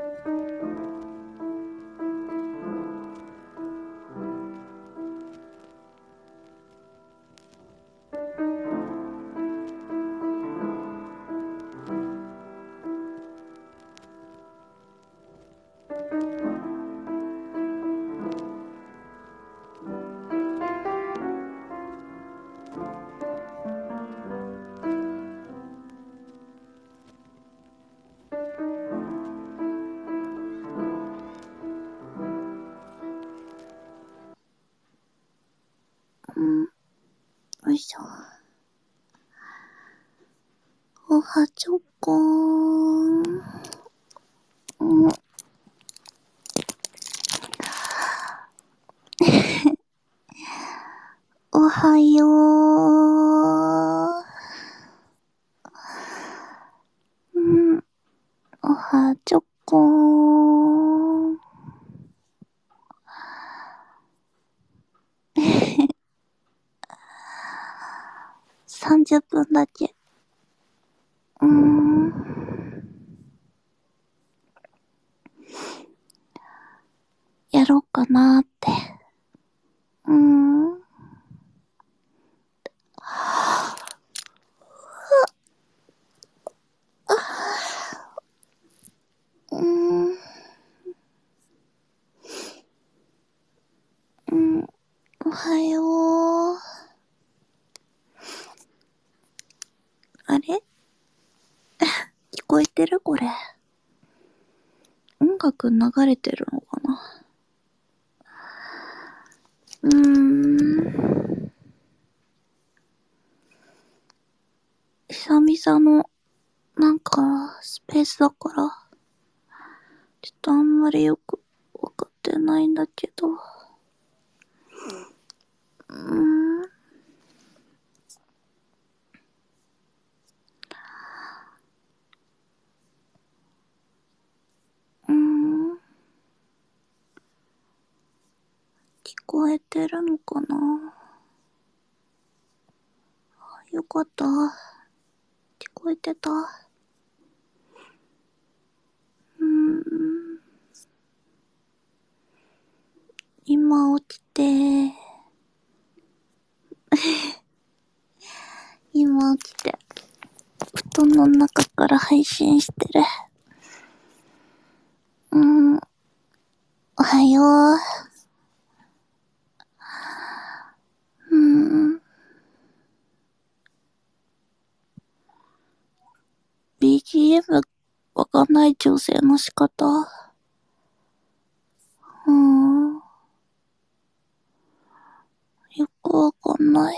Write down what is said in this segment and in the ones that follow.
よいしょ。おはちょこーん。おはよう。おはちょこーん。30分だけ。やろうかなーって。おはよう。あれ聞こえてるこれ。音楽流れてるのかな。久々の、なんか、スペースだから、ちょっとあんまりよくわかってないんだけど。聞こえてるのかな。よかった。聞こえてた。今起きて、布団の中から配信してる。おはよう。BGM わかんない調整の仕方。よくわかんない。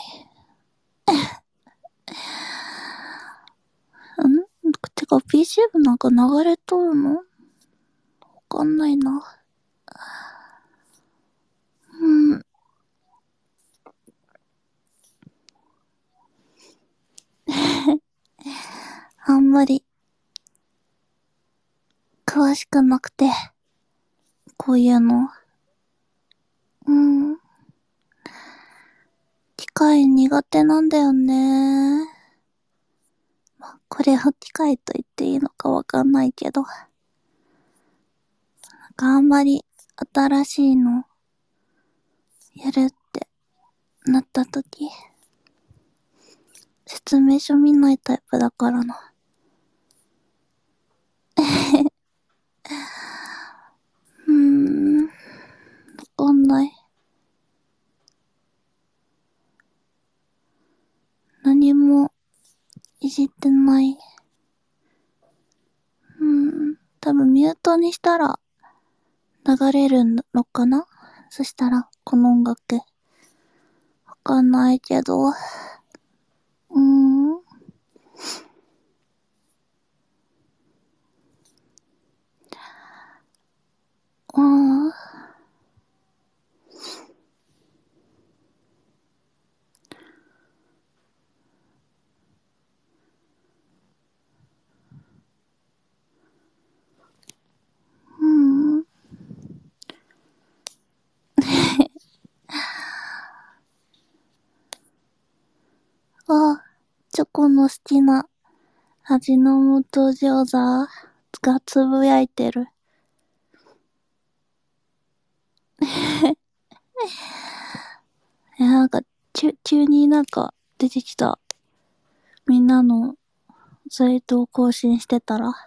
てか BGM なんか流れとるの？わかんないな。あんまり詳しくなくて、こういうの。機械苦手なんだよね。これを機械と言っていいのかわかんないけど。なんかあんまり新しいのやるってなったとき、説明書見ないタイプだからな。わかんない。何もいじってない。多分ミュートにしたら流れるのかな。そしたらこの音楽。わかんないけど。チョコの好きな味の素餃子がつぶやいてる。 なんか、急になんか出てきた。みんなのサイトを更新してたら。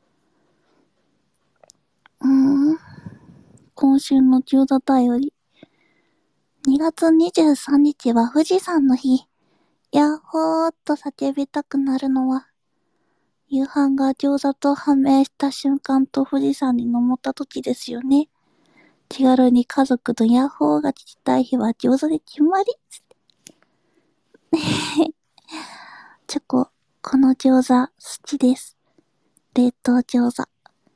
今週の中座便り。2月23日は富士山の日。ヤッホーっと叫びたくなるのは、夕飯が餃子と判明した瞬間と富士山に登った時ですよね。気軽に家族のヤッホーが聞きたい日は餃子で決まり。チョコ、この餃子好きです。冷凍餃子。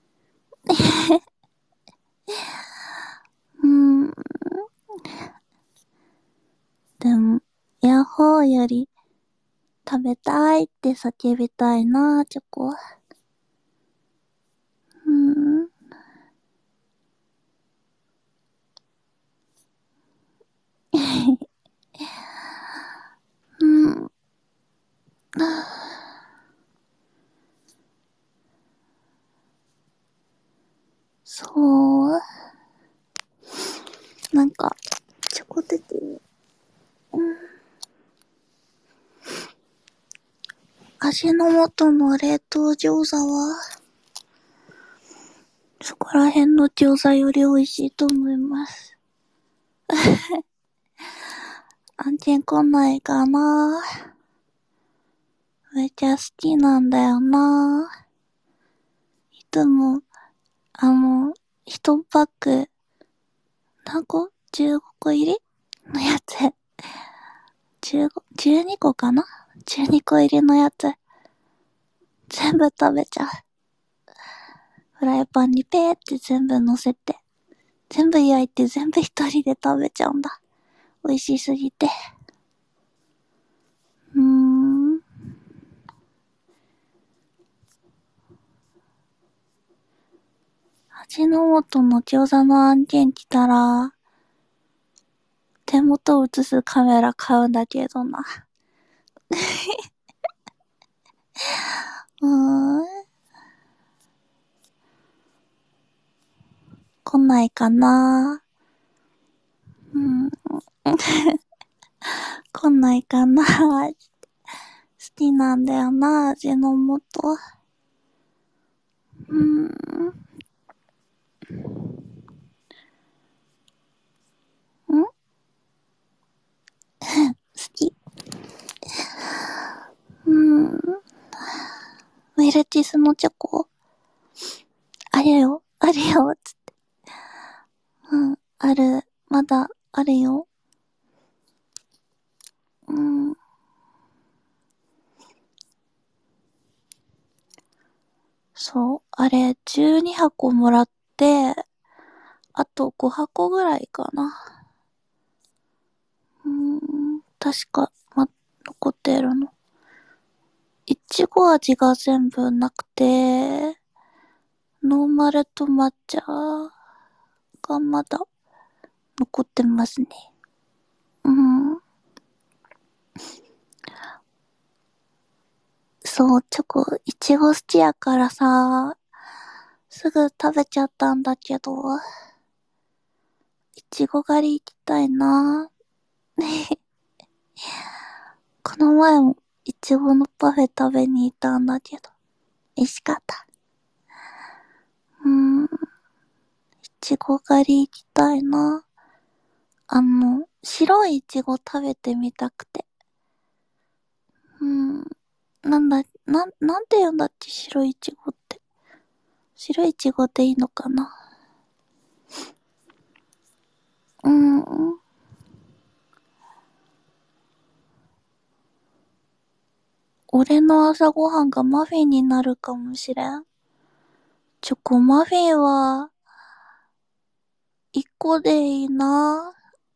でも、ヤッホーより食べたいって叫びたいな、チョコ。そう。なんか、チョコ的に。味の素の冷凍餃子は、そこら辺の餃子より美味しいと思います。案件来ないかな。めっちゃ好きなんだよな。いつも、一パック、何個 ?15 個入りのやつ。12個かな ?12 個入りのやつ。全部食べちゃう。フライパンにペーって全部乗せて、全部焼いて全部一人で食べちゃうんだ。美味しすぎて。味の素の餃子の案件来たら、手元を映すカメラ買うんだけどな。来ないかな。来ないかな。好きなんだよな、味の素。好き。ウェルティスのチョコあるよ、あるよ、つって。ある。まだあるよ。そう。あれ、12箱もらって、あと5箱ぐらいかな。確か、残ってるの。いちご味が全部なくて、ノーマルと抹茶がまだ残ってますね。そう、チョコ、いちご好きやからさ、すぐ食べちゃったんだけど、いちご狩り行きたいな。この前もいちごのパフェ食べに行ったんだけど、美味しかった。いちご狩り行きたいな。白いいちご食べてみたくて。なんて言うんだっけ、白いいちごって。白いいちごでいいのかな。俺の朝ごはんがマフィンになるかもしれん。チョコマフィンは、一個でいいな。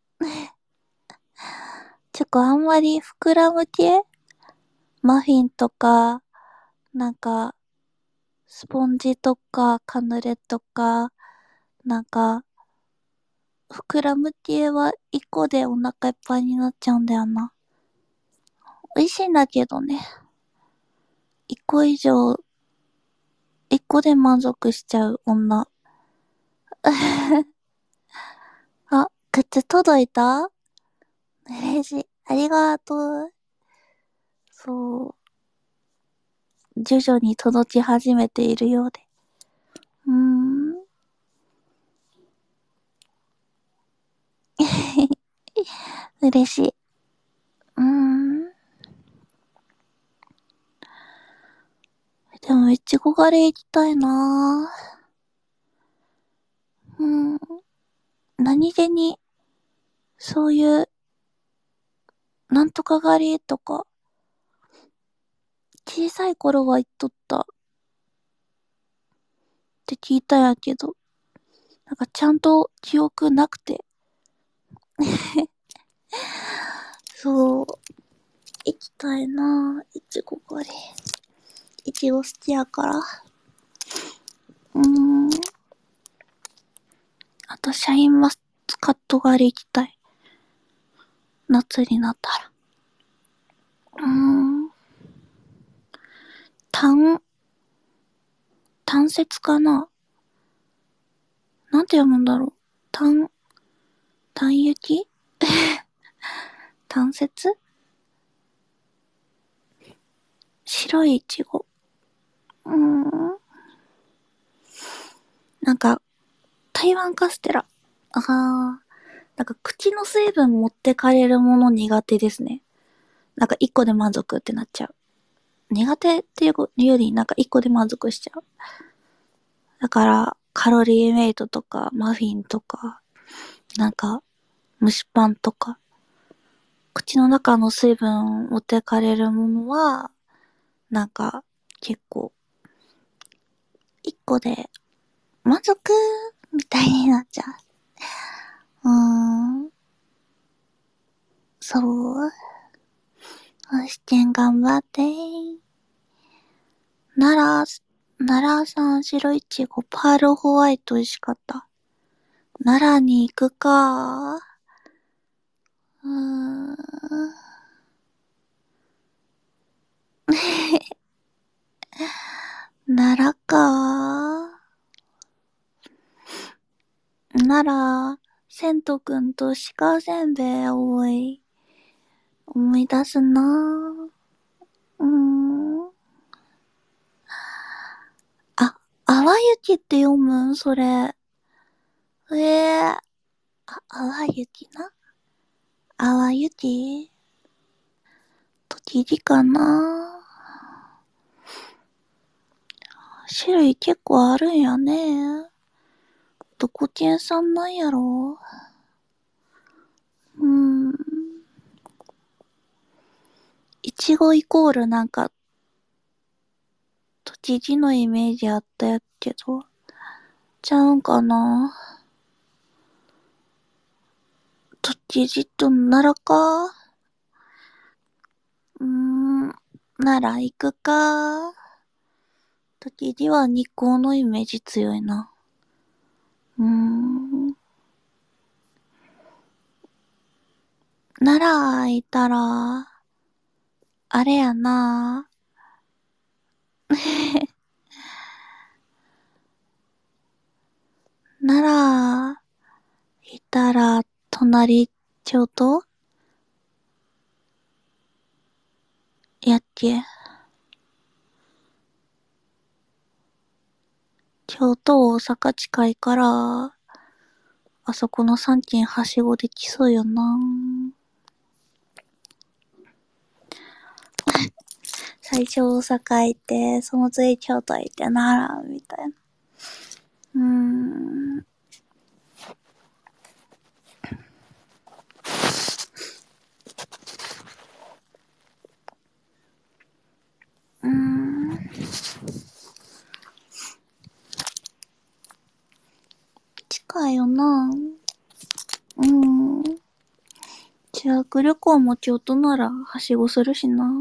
チョコあんまり膨らむ系マフィンとか、なんか、スポンジとか、カヌレとか、なんか、膨らむ系は一個でお腹いっぱいになっちゃうんだよな。美味しいんだけどね。一個以上、一個で満足しちゃう女。あ、 靴届いた？嬉しい。ありがとう。そう。徐々に届き始めているようで。嬉しい。でも、いちご狩り行きたいな何気に、そういう、なんとか狩りとか、小さい頃は行っとったって聞いたんやけど、なんかちゃんと記憶なくて。そう、行きたいいちご狩り。いちご好きやから。あと、シャインマスカット狩り行きたい。夏になったら。単、単節かな？なんて読むんだろう。単雪単節？白いいちご。なんか、台湾カステラ。なんか口の水分持ってかれるもの苦手ですね。なんか一個で満足ってなっちゃう。苦手っていうより、なんか一個で満足しちゃう。だから、カロリーメイトとか、マフィンとか、なんか、蒸しパンとか、口の中の水分持ってかれるものは、なんか、結構、一個で満足みたいになっちゃう。そう。試験頑張って。奈良産白いちご、パールホワイト美味しかった。奈良に行くか。奈良か。奈良、千とくんと鹿せんべい思い出すなぁ。あ、淡雪って読むそれ。淡雪な。淡雪栃木かな。種類結構あるんやね。どこ県産なんやろ。いちごイコールなんか、栃木のイメージあったやけど、ちゃうんかな。栃木と奈良か。奈良行くか。栃木は日光のイメージ強いな。奈良行ったら、あれやな。奈良行ったら、隣京都やっけ。京都大阪近いから、あそこの3県はしごできそうよな。最初大阪行って、その次京都行って奈良みたいな。近いよな。修学旅行も京都ならはしごするしな。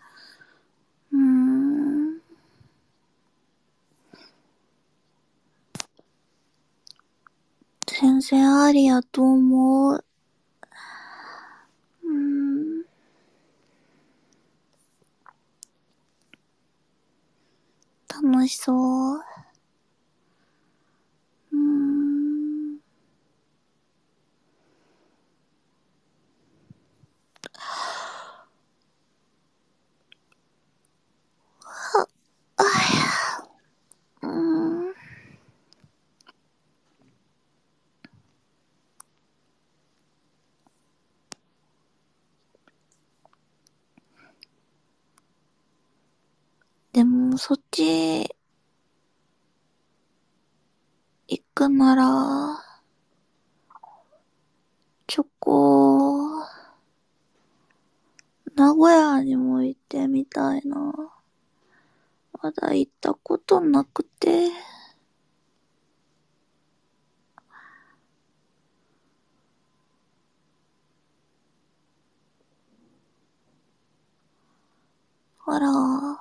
全然ありやと思う。楽しそう。 そっち行くなら、チョコ、名古屋にも行ってみたいな。まだ行ったことなくて。あら、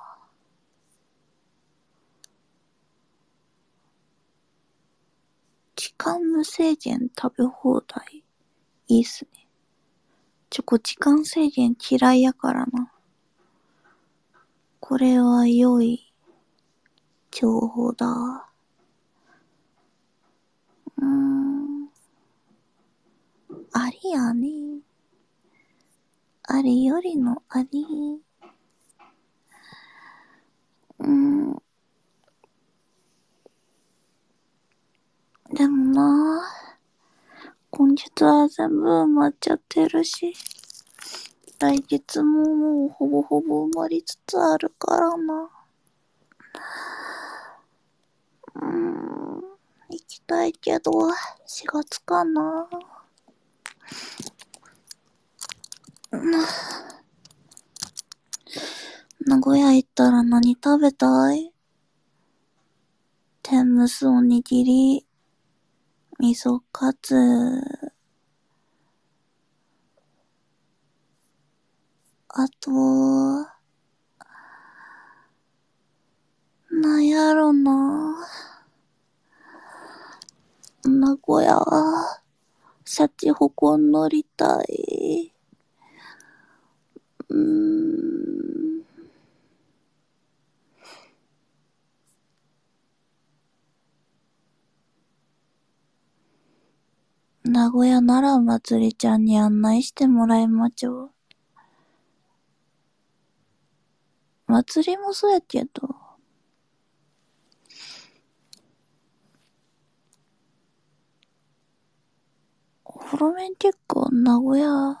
時間無制限食べ放題。いいっすね。チョコ時間制限嫌いやからな。これは良い情報だ。ありやね。ありよりのあり。でもな、今月は全部埋まっちゃってるし、来月ももうほぼほぼ埋まりつつあるからな。行きたいけど、4月かな。名古屋行ったら何食べたい？天むすおにぎり、味噌カツ、あと、なんやろな。名古屋、シャチホコ乗りたい。名古屋ならまつりちゃんに案内してもらいまちょう。まつりもそうやけど。ホロメン結構名古屋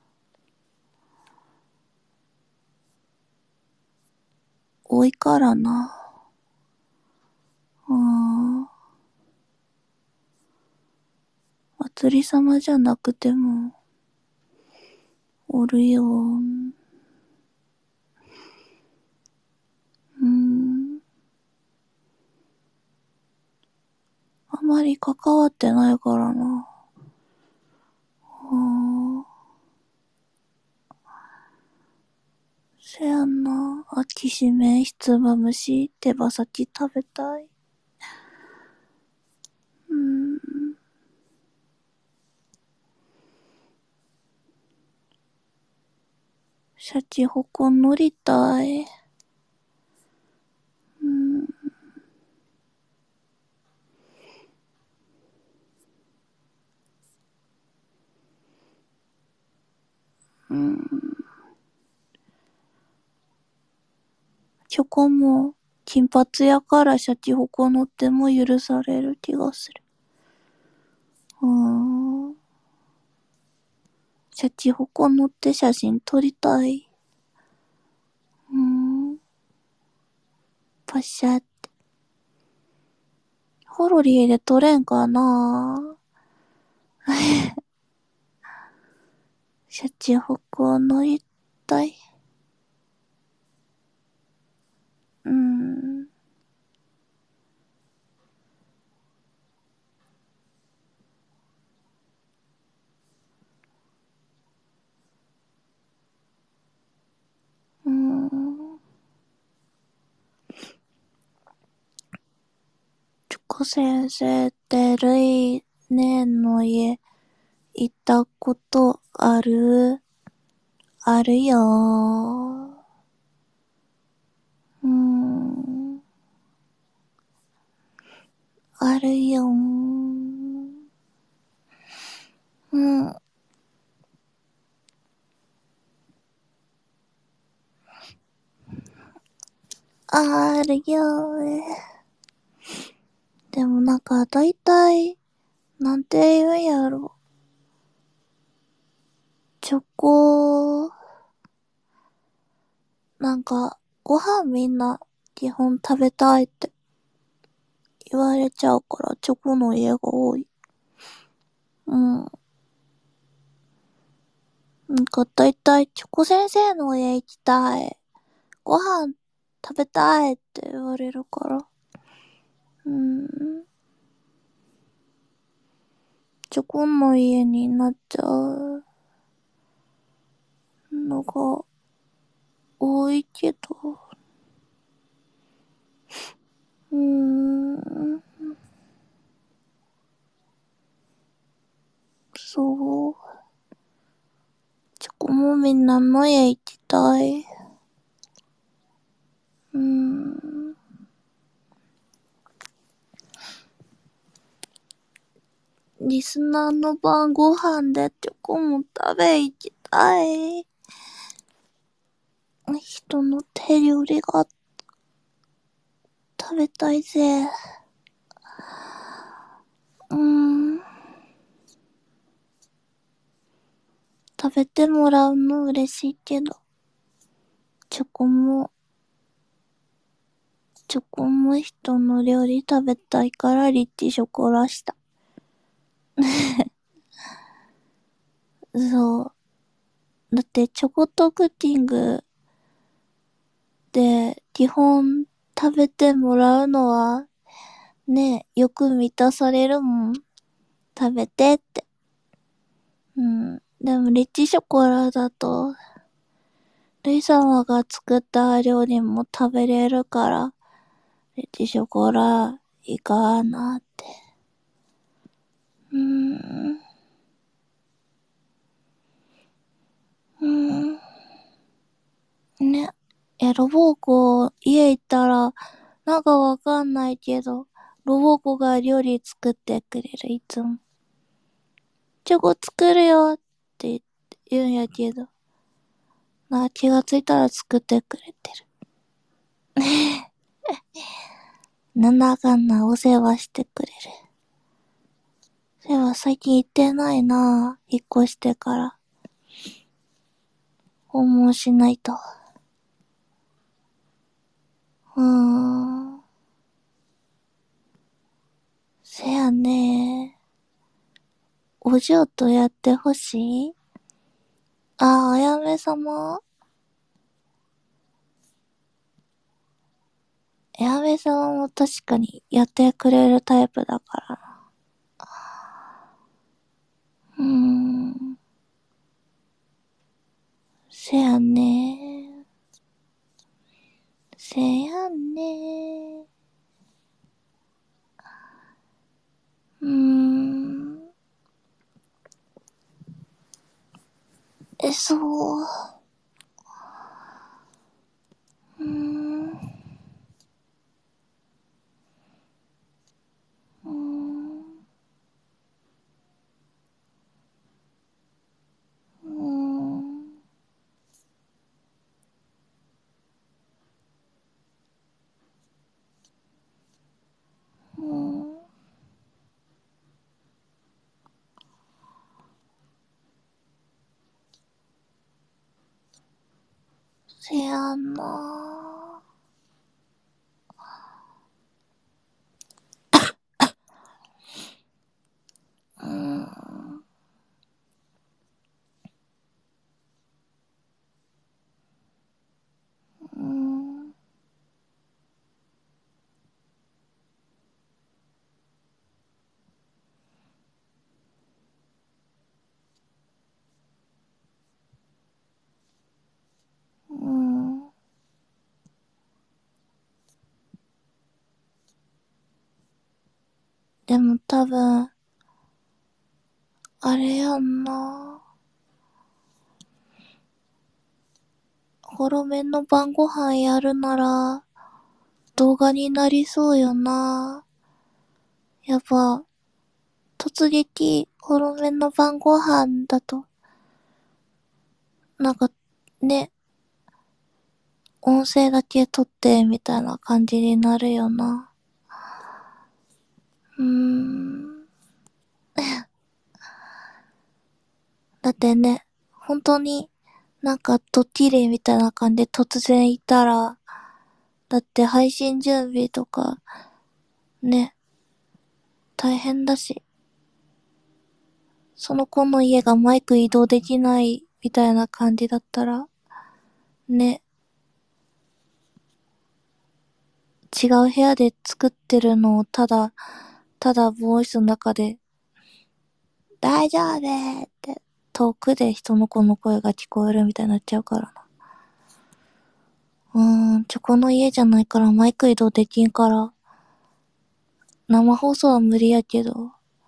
多いからな。まつり様じゃなくても、おるよ。あまり関わってないからな。せやんな。秋しめ、ひつまぶし、手羽先食べたい。シャチホコ乗りたい。チョコも、金髪やからシャチホコ乗っても許される気がする。シャチホコ乗って写真撮りたい。パシャって。ホロリーで撮れんかな。シャチホコ乗りたい。チョコ先生ってルイネンの家行ったことある？あるよあるよあるよでもなんかだいたい、なんて言うんやろ。チョコ、なんか、ご飯みんな基本食べたいって言われちゃうからチョコの家が多い。うん。なんかだいたいチョコ先生の家行きたい。ご飯食べたいって言われるから。チョコの家になっちゃうのが多いけど。そう。チョコもみんなの家行きたい。リスナーの晩ご飯でチョコも食べ行きたい。人の手料理が食べたいぜ。食べてもらうの嬉しいけど、チョコも人の料理食べたいからリッチショコラした。そう。だってチョコとクッキングで基本食べてもらうのはね、よく満たされるもん。食べてって。でもリッチショコラだと、ルイ様が作った料理も食べれるから、リッチショコラいいかなって。ね。ロボコ家行ったら、なんかわかんないけど、ロボコが料理作ってくれる、いつも。チョコ作るよって言うんやけど、なんか気がついたら作ってくれてる。なんだかんだお世話してくれる。世話最近行ってないなぁ。引っ越してから。訪問しないと。せやね。お嬢とやってほしい。あやめ様。あやめ様も確かにやってくれるタイプだからな。せやね。せやね。そう。せやな。でも多分、あれやんな。ホロめの晩ご飯やるなら、動画になりそうよな。やっぱ、突撃、ホロめの晩ご飯だと、なんか、ね、音声だけ撮ってみたいな感じになるよな。だってね、本当になんかドッキリみたいな感じで突然いたら、 だって配信準備とか、ね、大変だし、その子の家がマイク移動できないみたいな感じだったら、ね、違う部屋で作ってるのをただボイスの中で、大丈夫って、遠くで人の子の声が聞こえるみたいになっちゃうからな。チョコの家じゃないからマイク移動できんから、生放送は無理やけど、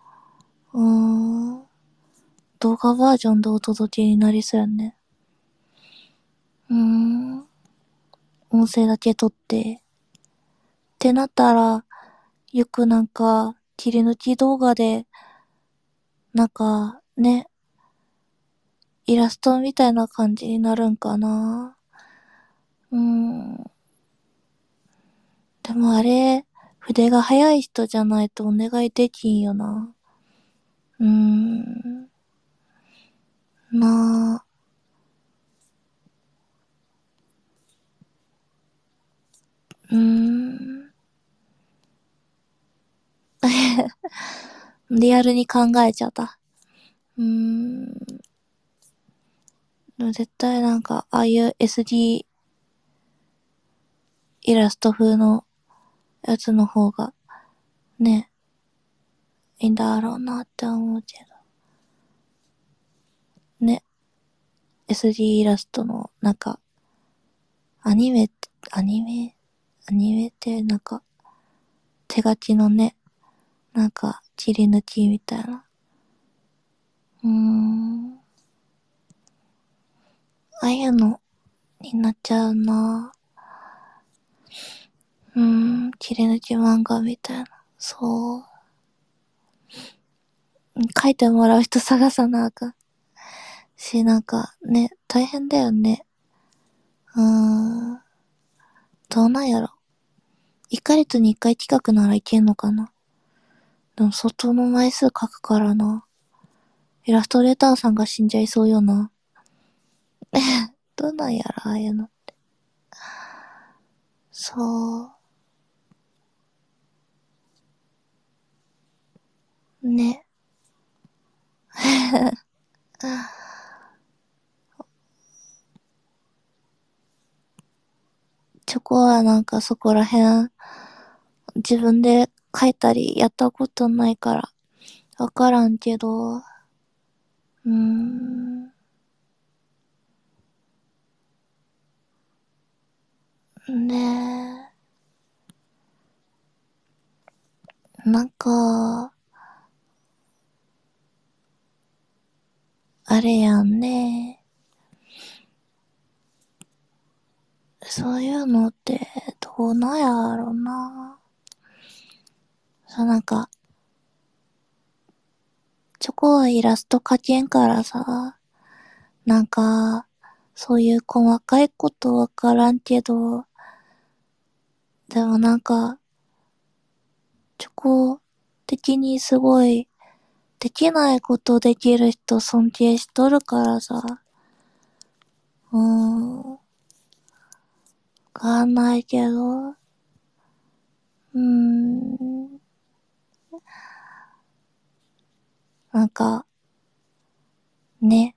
動画バージョンでお届けになりそうやね。音声だけ撮って。ってなったら、よくなんか、切り抜き動画で、なんか、ね、イラストみたいな感じになるんかな。でもあれ、筆が速い人じゃないとお願いできんよな。なあ。うーん。リアルに考えちゃった。でも絶対なんか、ああいう SD イラスト風のやつの方が、ね、いいんだろうなって思うけど。ね、SD イラストの、なんか、アニメって、アニメってなんか、手書きのね、なんか、切り抜きみたいな。ああいうのになっちゃうな。切り抜き漫画みたいな。そう。書いてもらう人探さなあかん。し、なんか、ね、大変だよね。どうなんやろ。1ヶ月に1回企画ならいけんのかな。でも相当の枚数書くからな。イラストレーターさんが死んじゃいそうよな。どうなんやろ、ああいうの。そう。ね。チョコはなんかそこら辺、自分で書いたりやったことないから、わからんけど、ねえ。なんか、あれやんね。そういうのって、どうなんやろな。なんか、チョコはイラスト描けんからさ、なんか、そういう細かいことわからんけど、でもなんか、チョコ的にすごい、できないことできる人尊敬しとるからさ、わかんないけど、なんか、ね、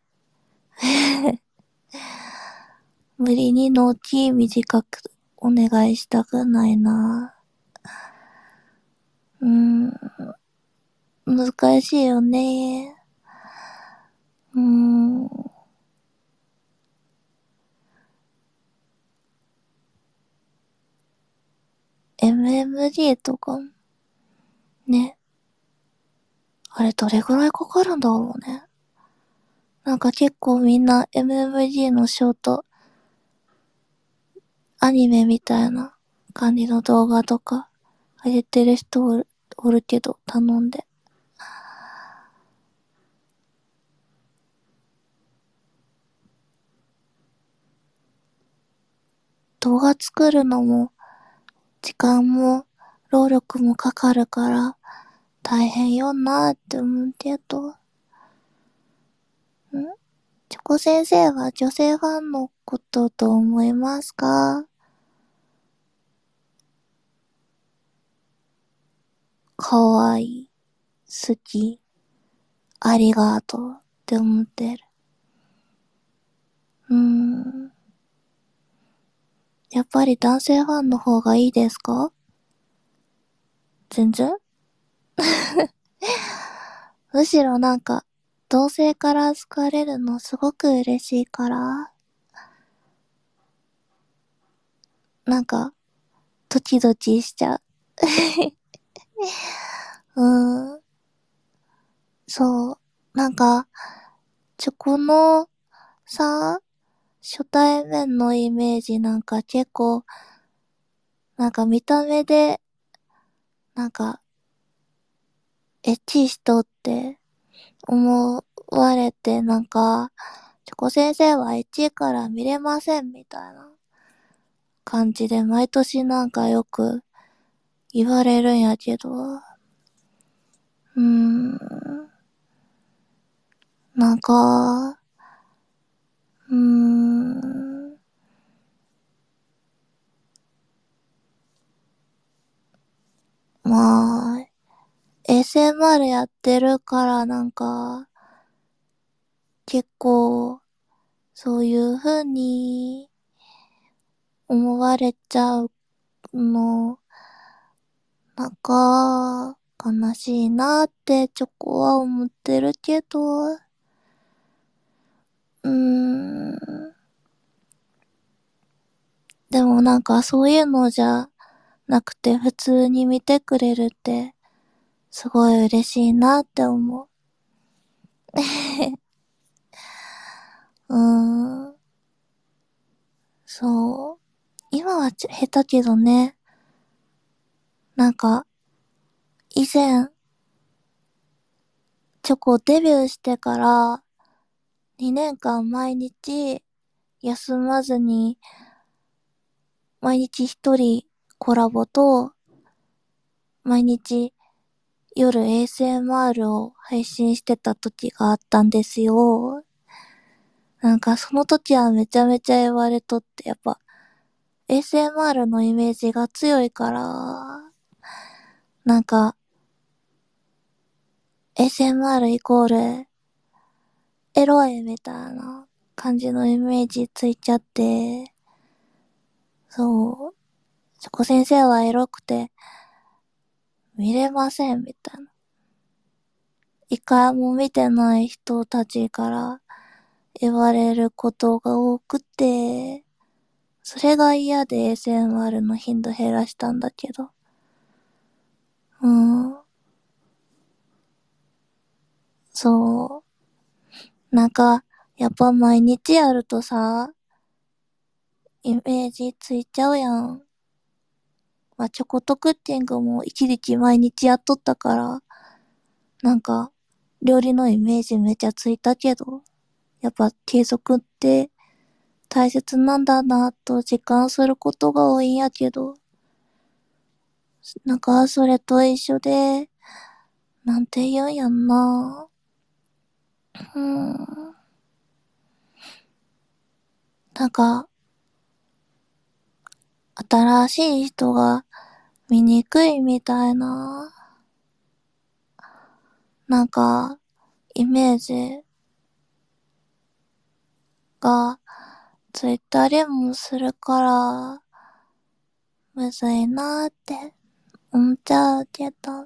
無理に納期短くお願いしたくないな。難しいよね。うーん、MMG とかもね、あれどれぐらいかかるんだろうね。なんか結構みんな MMG のショート、アニメみたいな感じの動画とか、上げてる人おるけど、頼んで。動画作るのも、時間も、労力もかかるから、大変よなーって思うけど。チョコ先生は女性ファンのことと思いますか？ かわいい、好き、ありがとうって思ってる。やっぱり男性ファンの方がいいですか？全然。むしろなんか、同性から好かれるのすごく嬉しいから、なんか、ドキドキしちゃう。そう。なんか、チョコのさ、初対面のイメージなんか結構、なんか見た目で、なんか、エッチしとって思われて、なんか、チョコ先生はエッチいから見れませんみたいな感じで毎年なんかよく言われるんやけど、なんか、うーん、まあ、ASMR やってるからなんか、結構、そういう風に思われちゃうの、なんか、悲しいなってチョコは思ってるけど、でもなんかそういうのじゃなくて普通に見てくれるってすごい嬉しいなって思う。うーん、そう。今は下手けどね、なんか以前チョコデビューしてから2年間毎日休まずに毎日一人コラボと毎日夜 ASMR を配信してた時があったんですよ。なんかその時はめちゃめちゃ言われとって、やっぱ ASMR のイメージが強いから、なんか ASMR イコールエロいみたいな感じのイメージついちゃって、そう、チョコ先生はエロくて見れませんみたいな。一回も見てない人たちから言われることが多くて、それが嫌で ASMR の頻度減らしたんだけど。うん。そう。なんか、やっぱ毎日やるとさ、イメージついちゃうやん。まあ、チョコとクッキングも一時期毎日やっとったから、なんか、料理のイメージめちゃついたけど、やっぱ継続って大切なんだなと実感することが多いんやけど、なんかそれと一緒で、なんて言うんやんな。うん。なんか、新しい人が見にくいみたいな、なんか、イメージがついたりもするから、むずいなーって思っちゃうけど。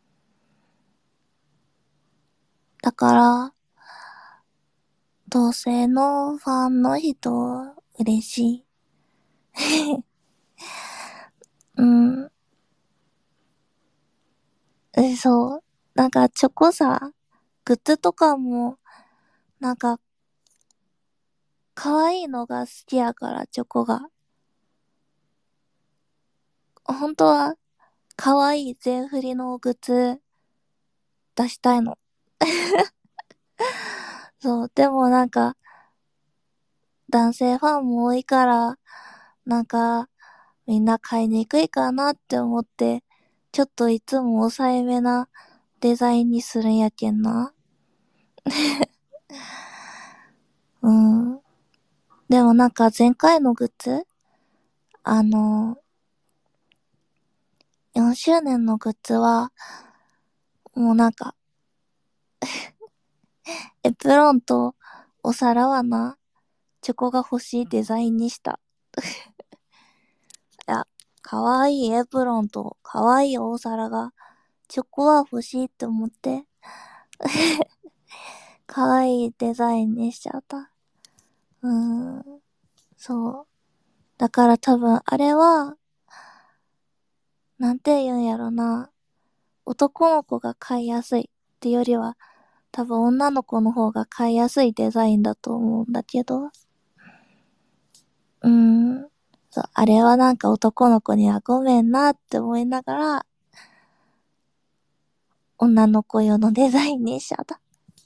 だから、同性のファンの人、嬉しい。うん。そう。なんかチョコさ、グッズとかも、なんか、可愛いのが好きやから、チョコが。本当は、可愛い全振りのグッズ出したいの。そう。でもなんか、男性ファンも多いから、なんか、みんな買いにくいかなって思って、ちょっといつも抑えめなデザインにするんやけんな。うん。でもなんか前回のグッズあの、 何周年のグッズは、もうなんか、エプロンとお皿はな、チョコが欲しいデザインにした。いや、かわいいエプロンとかわいいお皿が、チョコは欲しいって思って、かわいいデザインにしちゃった。そう。だから多分、あれは、なんて言うんやろな。男の子が買いやすいってよりは、多分女の子の方が買いやすいデザインだと思うんだけど。そう、あれはなんか男の子にはごめんなって思いながら、女の子用のデザインにしちゃった。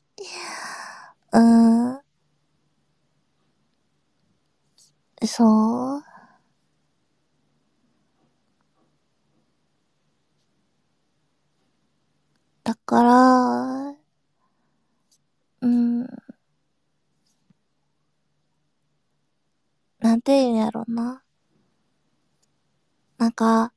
そう。だから、なんて言うんやろな。なんか、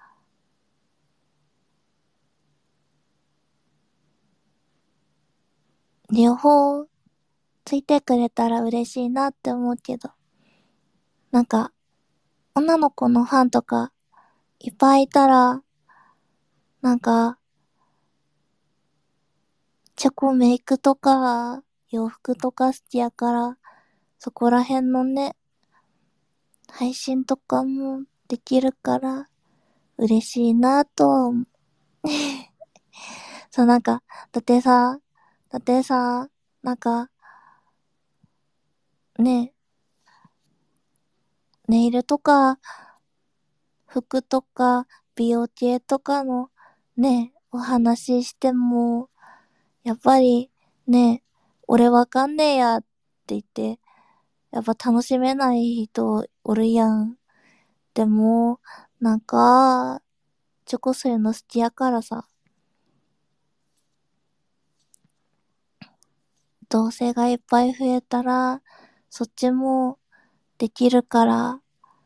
両方ついてくれたら嬉しいなって思うけど、なんか、女の子のファンとかいっぱいいたら、なんか、チョコメイクとか、洋服とか好きやから、そこら辺のね、配信とかもできるから、嬉しいなとは思う。そう、なんか、だってさ、なんか、ね、ネイルとか、服とか、美容系とかの、ね、お話ししても、やっぱり、ね、俺わかんねえやって言って、やっぱ楽しめない人おるやん。でも、なんか、チョコそういうの好きやからさ、同性がいっぱい増えたら、そっちもできるから、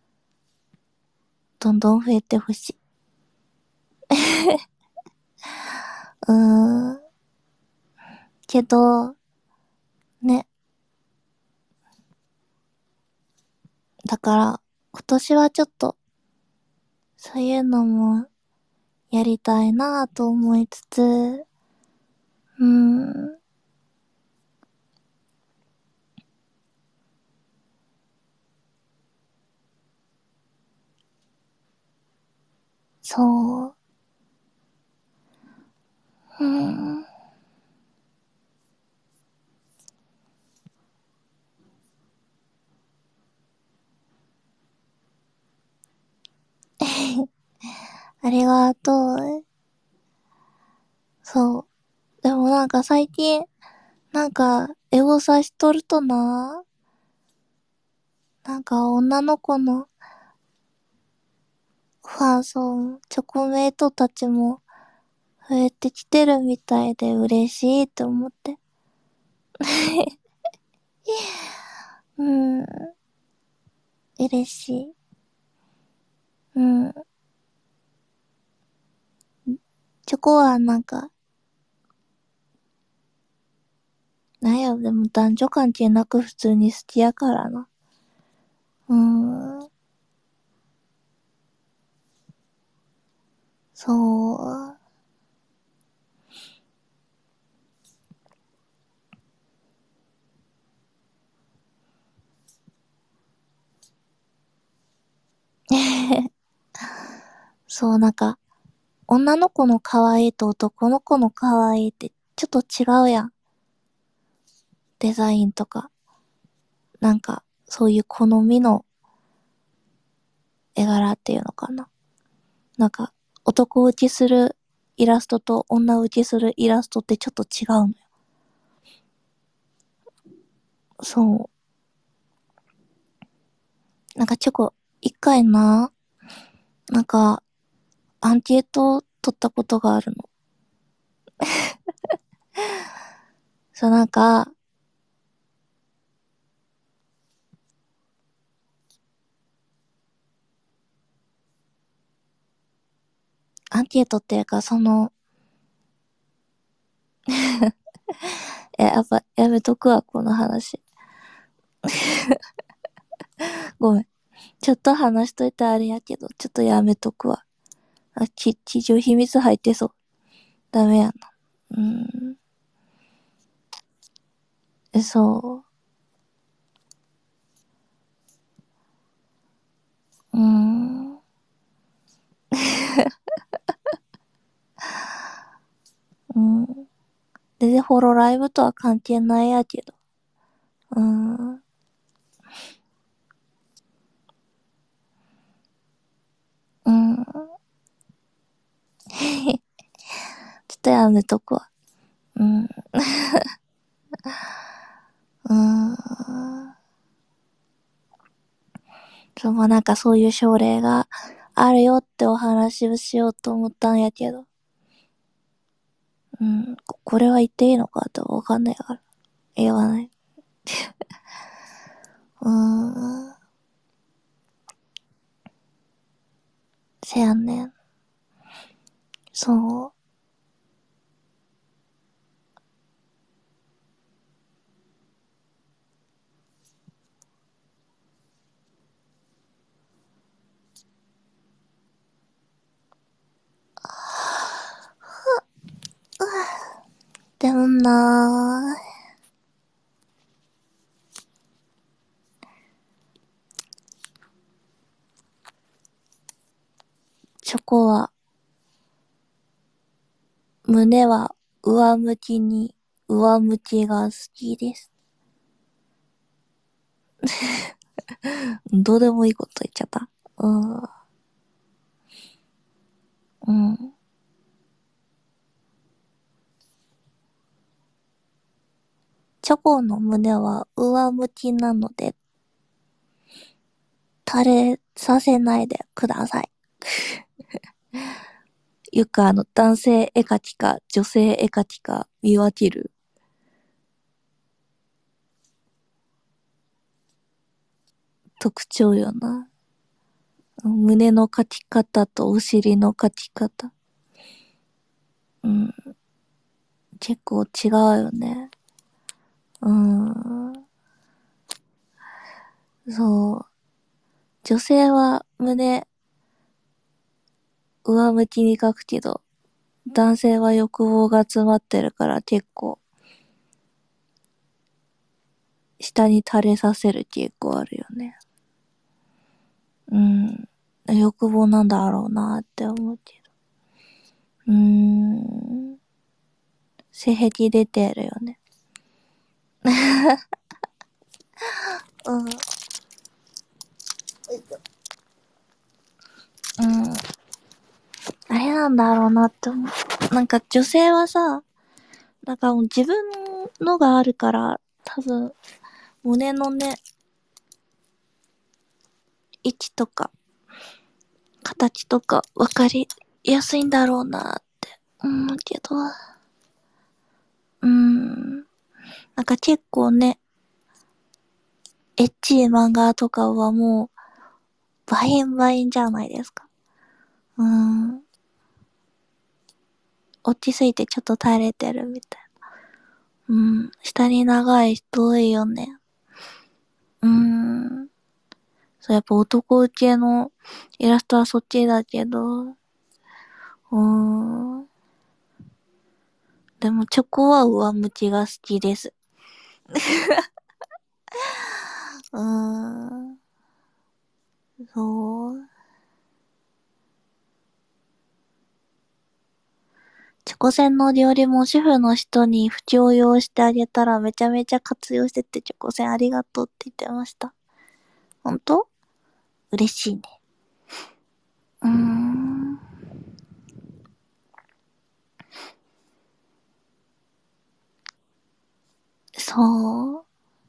どんどん増えてほしい。うーん。けど、ね。だから、今年はちょっと、そういうのもやりたいなぁと思いつつ、そう。うーん。ありがとう。そう。でもなんか最近、なんか、エゴサしとるとな、なんか女の子のファン層、チョコメイトたちも増えてきてるみたいで嬉しいって思って。うん、嬉しい。うん。チョコはなんか、なんや、でも男女関係なく普通に好きやからな。うーん、そう。そう、なんか、女の子の可愛いと男の子の可愛いってちょっと違うやん。デザインとか。なんか、そういう好みの絵柄っていうのかな。なんか、男打ちするイラストと女打ちするイラストってちょっと違うのよ。そう。なんかチョコ、一回な、なんか、アンケート取ったことがあるの。そう、なんか、 アンケートっていうか、やっぱ、やめとくわ、この話。ごめん。ちょっと話しといてあれやけど、ちょっとやめとくわ。地上秘密入ってそう。ダメやな。そう。うん。全然ホロライブとは関係ないやけど。うん。うん。ちょっとやめとくわ。うん。うん。そう、まあなんかそういう症例があるよってお話をしようと思ったんやけど。うん。これは言っていいのかってわかんないから。言わない。うーん。せやねん。そう。でもなぁ、チョコは、胸は上向きに、上向きが好きです。どうでもいいこと言っちゃった。うん。うん。チョコの胸は上向きなので、垂れさせないでください。よく男性絵描きか女性絵描きか見分ける特徴よな。胸の描き方とお尻の描き方。うん。結構違うよね。うん。そう。女性は胸上向きに描くけど、男性は欲望が詰まってるから結構下に垂れさせる傾向あるよね。うん。欲望なんだろうなって思うけど。性癖出てるよね。うん。うん。あれなんだろうなって思う。なんか女性はさ、なんかもう自分のがあるから、多分、胸のね、位置とか、形とか分かりやすいんだろうなって思うけど。なんか結構ね、エッチい漫画とかはもう、バインバインじゃないですか。落ち着いてちょっと垂れてるみたいな。下に長い人多いよね。そう、やっぱ男受けのイラストはそっちだけど、でもチョコは上向きが好きです。そう。チョコ船の料理も主婦の人に不調用してあげたらめちゃめちゃ活用しててチョコ船ありがとうって言ってました。ほんと嬉しいね。うーん。そう。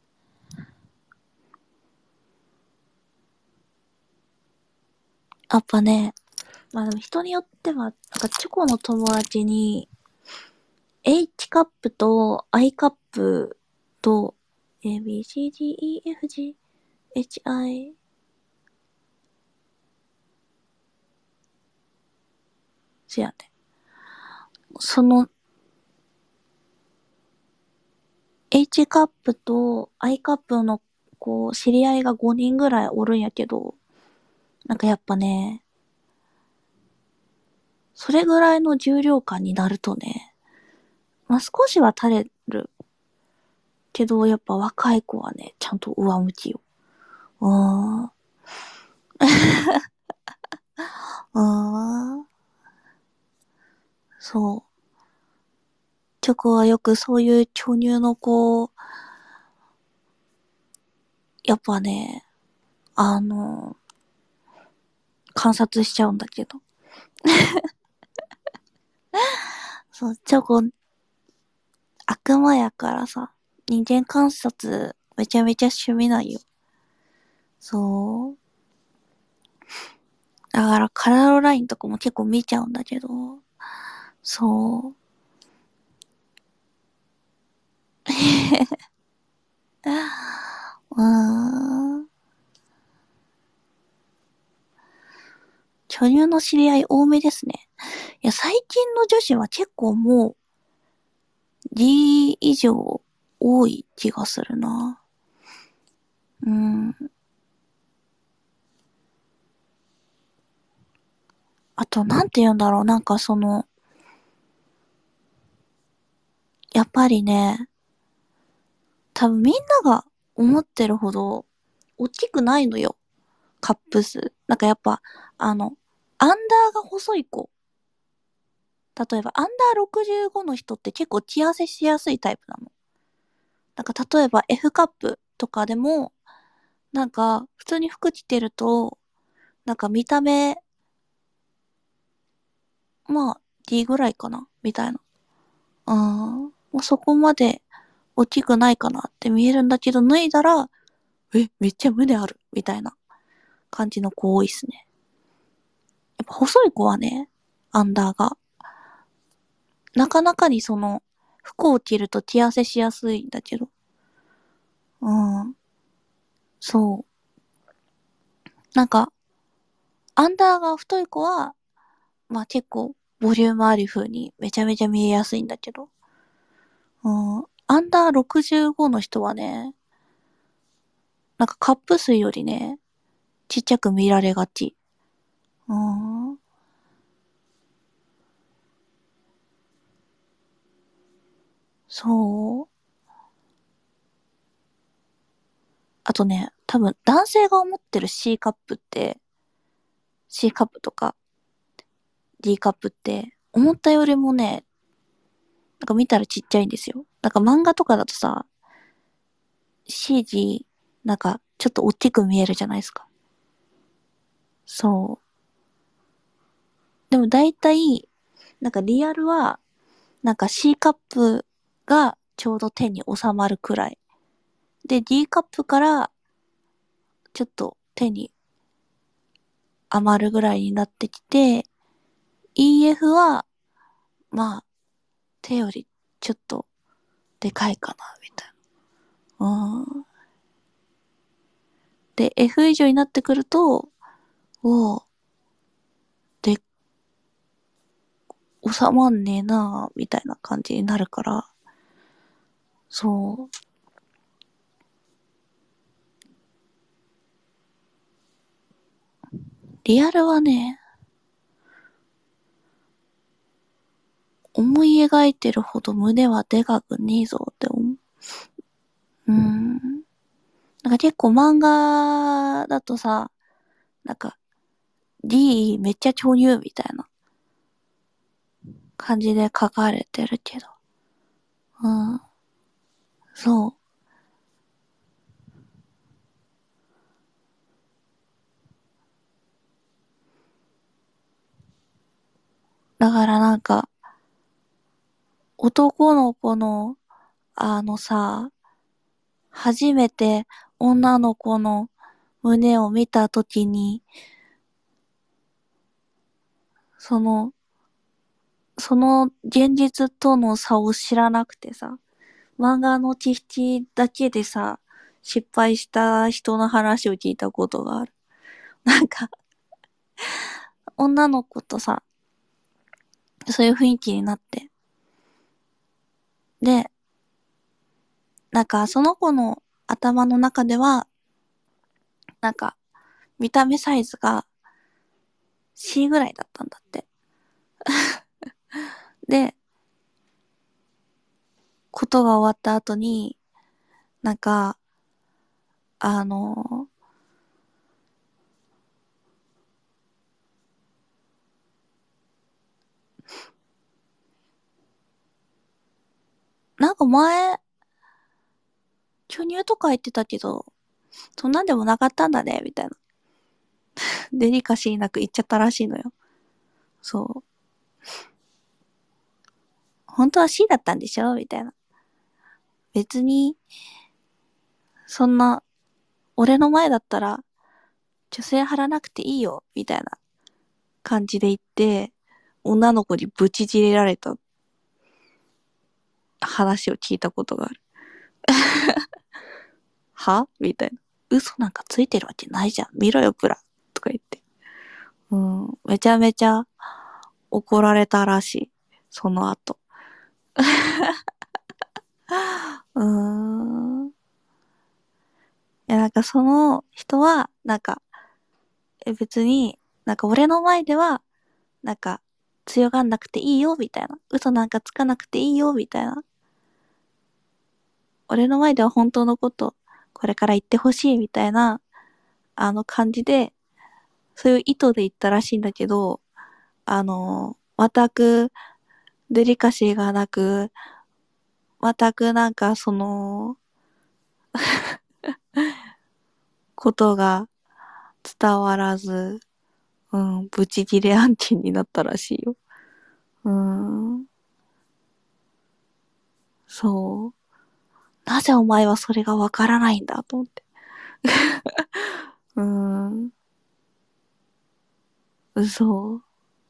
やっぱね、まあでも人によっては、なんかチョコの友達に、H カップと I カップと、A, B, C, D, E, F, G, H, I, せやね。その H カップと I カップのこう、知り合いが5人ぐらいおるんやけど、なんかやっぱね、それぐらいの重量感になるとね、まあ、少しは垂れるけど、やっぱ若い子はね、ちゃんと上向きよ。あー、あー、そう。チョコはよくそういう巨乳の子、やっぱね、あの、観察しちゃうんだけど。そう、チョコ、悪魔やからさ、人間観察、めちゃめちゃ趣味なんよ。そう。だから、カラーラインとかも結構見ちゃうんだけど、そう。うーん。巨乳の知り合い多めですね。いや、最近の女子は結構もう D 以上多い気がするな。うん。あと、なんて言うんだろう。なんかその、やっぱりね、多分みんなが思ってるほど大きくないのよ。カップ数。なんかやっぱ、アンダーが細い子。例えば、アンダー65の人って結構着痩せしやすいタイプなの。なんか例えば F カップとかでも、なんか普通に服着てると、なんか見た目、まあ D ぐらいかなみたいな。もうそこまで大きくないかなって見えるんだけど、脱いだら、めっちゃ胸あるみたいな感じの子多いっすね。やっぱ細い子はね、アンダーが、なかなかにその、服を着ると着痩せしやすいんだけど。うん。そう。なんか、アンダーが太い子は、まあ結構、ボリュームある風にめちゃめちゃ見えやすいんだけど。うん。アンダー65の人はね、なんかカップ数よりね、ちっちゃく見られがち。うん。そう。あとね、多分男性が思ってる C カップって、C カップとか D カップって、思ったよりもね、なんか見たらちっちゃいんですよ。なんか漫画とかだとさ、CG、なんかちょっと大きく見えるじゃないですか。そう。でも大体、なんかリアルは、なんか C カップがちょうど手に収まるくらい。で、D カップからちょっと手に余るぐらいになってきて、EF は、まあ、手よりちょっとでかいかな、みたいな。うん。で、F 以上になってくると、おう、で、収まんねえなみたいな感じになるから、そう。リアルはね、思い描いてるほど胸はでかくねえぞって思う。なんか結構漫画だとさ、なんか D めっちゃ超乳みたいな感じで書かれてるけど。うん。そう。だからなんか、男の子の、さ、初めて女の子の胸を見たときに、その、その現実との差を知らなくてさ、漫画の知識だけでさ、失敗した人の話を聞いたことがある。なんか、女の子とさ、 そういう雰囲気になって。で、なんかその子の頭の中では、なんか見た目サイズが C ぐらいだったんだって。で、ことが終わった後に、なんか、あのなんか前、巨乳とか言ってたけど、そんなんでもなかったんだね、みたいな。デリカシーなく言っちゃったらしいのよ。そう。本当は C だったんでしょみたいな。別に、そんな、俺の前だったら、女性貼らなくていいよ、みたいな感じで言って、女の子にブチ切れられた話を聞いたことがある。はみたいな。嘘なんかついてるわけないじゃん。見ろよ、ブラ。とか言って。うん。めちゃめちゃ怒られたらしい。その後。うーん。いや、なんかその人は、なんか、別に、なんか俺の前では、なんか、強がんなくていいよ、みたいな。嘘なんかつかなくていいよ、みたいな。俺の前では本当のこと、これから言ってほしい、みたいな、感じで、そういう意図で言ったらしいんだけど、全くデリカシーがなく、全くなんかその、ことが伝わらず、うん、ブチギレ案件になったらしいよ。うん、そう。なぜお前はそれがわからないんだと思って。うん、嘘。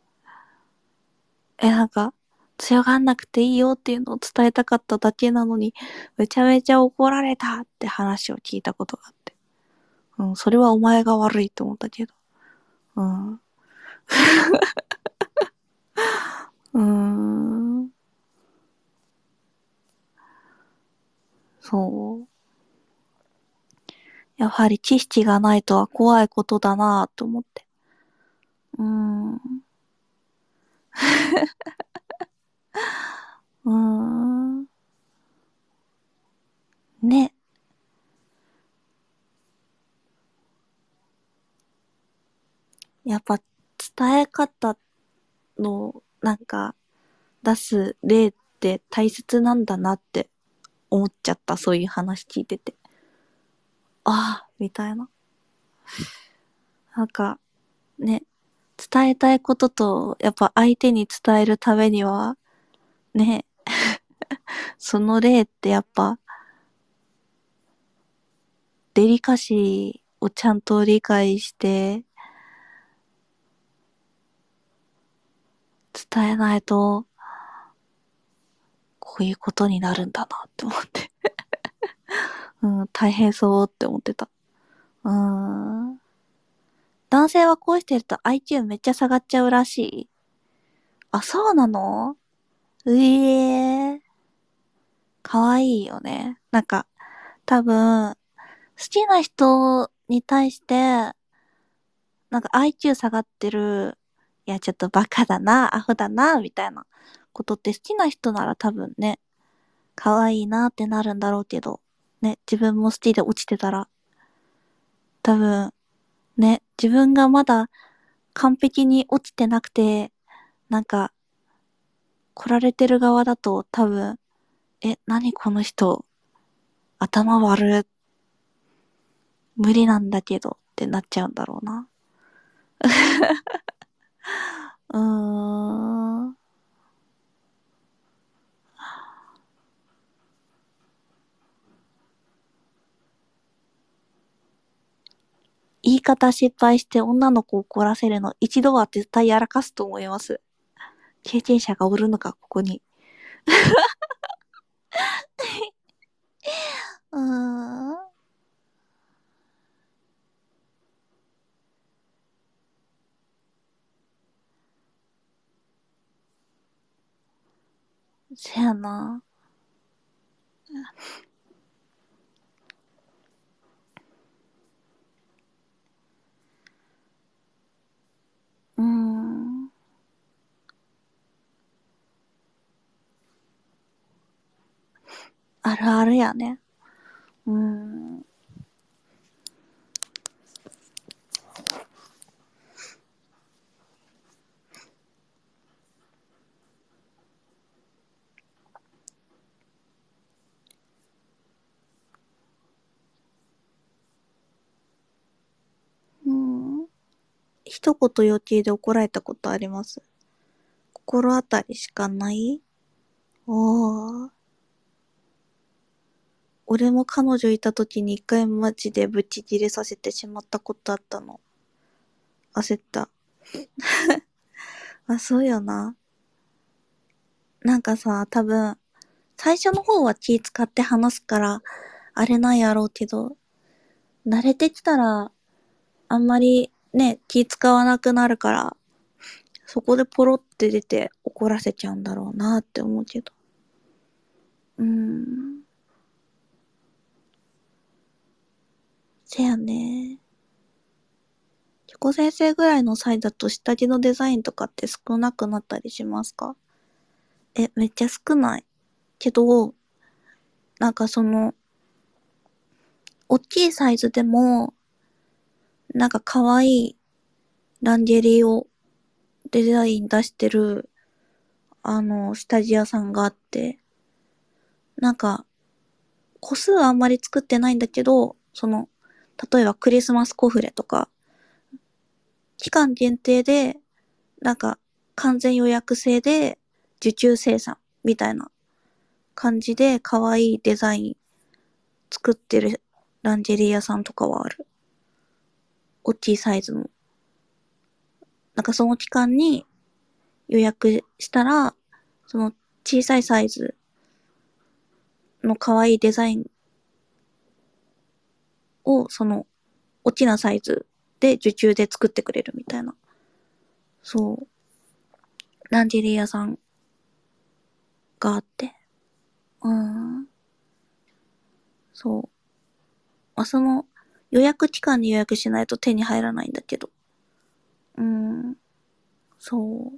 なんか、強がんなくていいよっていうのを伝えたかっただけなのに、めちゃめちゃ怒られたって話を聞いたことがあって。うん、それはお前が悪いと思ったけど。うん。うーん。そう。やはり知識がないとは怖いことだなぁと思って。うーん。うーん。ね。やっぱ伝え方のなんか出す例って大切なんだなって思っちゃった。そういう話聞いてて。ああ、みたいな。なんかね、伝えたいことと、やっぱ相手に伝えるためには、ね、その例ってやっぱデリカシーをちゃんと理解して伝えないと、こういうことになるんだなって思って。うん、大変そうって思ってた。うーん。男性はこうしてると IQ めっちゃ下がっちゃうらしい。あ、そうなの？ええー、かわいいよね。なんか、多分、好きな人に対して、なんか IQ 下がってる、いや、ちょっとバカだな、アホだな、みたいなことって好きな人なら多分ね、可愛いなってなるんだろうけど、ね、自分も好きで落ちてたら、多分、ね、自分がまだ完璧に落ちてなくて、なんか、来られてる側だと多分、何この人、頭悪い、無理なんだけどってなっちゃうんだろうな。うーん。言い方失敗して女の子を怒らせるの一度は絶対やらかすと思います。経験者がおるのか、ここに。うーん。 せやな。うーん。あるあるやね。うーん。うん。一言余計で怒られたことあります？心当たりしかない？おー。俺も彼女いた時に一回マジでブチギレさせてしまったことあったの。焦った。あ、そうよな。なんかさ、多分、最初の方は気使って話すから、あれなんやろうけど、慣れてきたら、あんまりね、気使わなくなるから、そこでポロって出て怒らせちゃうんだろうなって思うけど。うーん。せやね。チョコ先生ぐらいの際だと下着のデザインとかって少なくなったりしますか？めっちゃ少ない。けど、なんかその、大きいサイズでも、なんか可愛いランジェリーをデザイン出してる、下着屋さんがあって、なんか、個数はあんまり作ってないんだけど、その、例えばクリスマスコフレとか、期間限定で、なんか、完全予約制で受注生産みたいな感じで可愛いデザイン作ってるランジェリー屋さんとかはある。大きいサイズも。なんかその期間に予約したら、その小さいサイズの可愛いデザインを、その大きなサイズで受注で作ってくれるみたいな。そう。ランジェリー屋さんがあって。そう。まあ、その予約期間に予約しないと手に入らないんだけど。そう。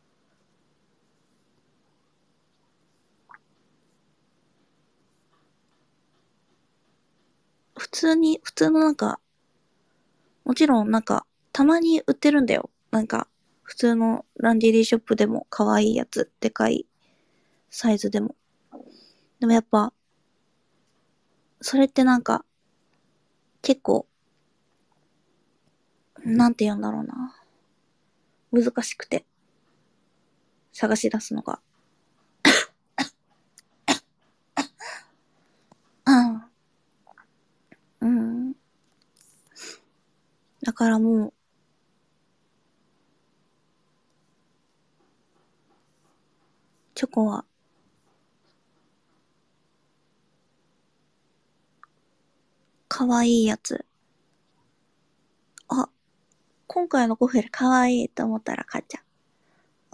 普通のなんか、もちろんなんか、たまに売ってるんだよ。なんか、普通のランジェリーショップでも可愛いやつ、でかいサイズでも。でもやっぱ、それってなんか、結構、なんて言うんだろうな。難しくて、探し出すのが。うん。うん。だからもう、チョコは、可愛いやつ。あ、今回のコフェル可愛いと思ったら買っちゃう。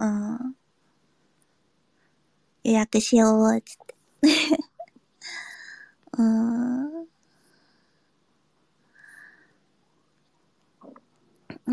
予約しよう、つって。うーん。うん。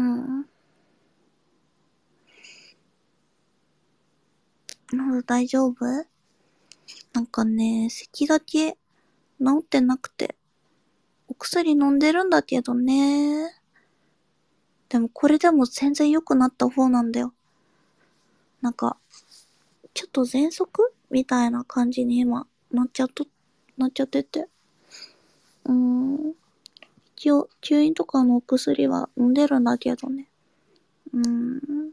まだ大丈夫？なんかね、咳だけ治ってなくて、お薬飲んでるんだけどね。でもこれでも全然良くなった方なんだよ。なんか、ちょっと喘息みたいな感じに今、なっちゃってて。うーん。一応、吸引とかのお薬は飲んでるんだけどね。うーん。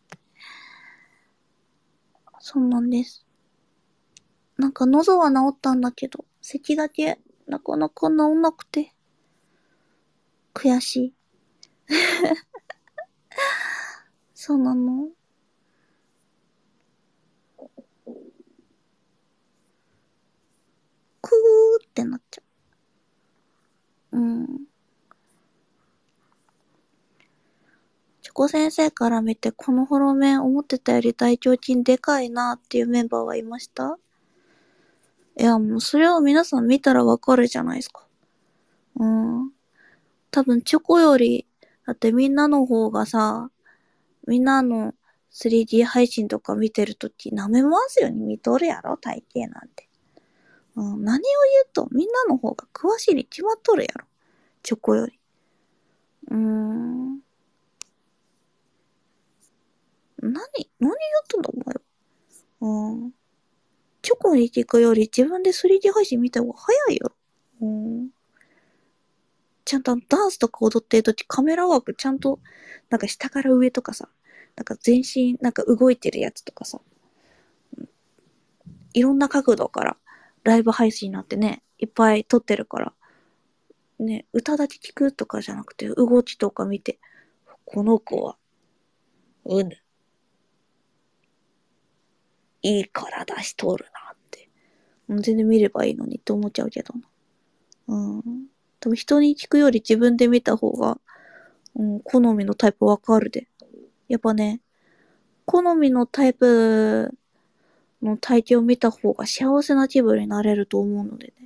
そうなんです。なんか喉は治ったんだけど、咳だけなかなか治んなくて、悔しい。そうなの。クーってなっちゃう。チョココ先生から見て、このホロメン思ってたより大腸筋でかいなっていうメンバーはいました？いや、もうそれを皆さん見たらわかるじゃないですか。多分チョコより、だってみんなの方がさ、みんなの 3D 配信とか見てるとき舐め回すように見とるやろ、大抵なんて。何を言うとみんなの方が詳しいに決まっとるやろ。チョコより。何言っとんだお前は。チョコに聞くより自分で 3D 配信見た方が早いよ。ちゃんとダンスとか踊ってるときカメラワークちゃんと、なんか下から上とかさ、なんか全身なんか動いてるやつとかさ、いろんな角度からライブ配信になってね、いっぱい撮ってるから、ね、歌だけ聞くとかじゃなくて、動きとか見て、この子は、いい体しとるなって。全然見ればいいのにって思っちゃうけどな。多分人に聞くより自分で見た方が、好みのタイプわかるで。やっぱね、好みのタイプの体型を見た方が幸せな気分になれると思うのでね。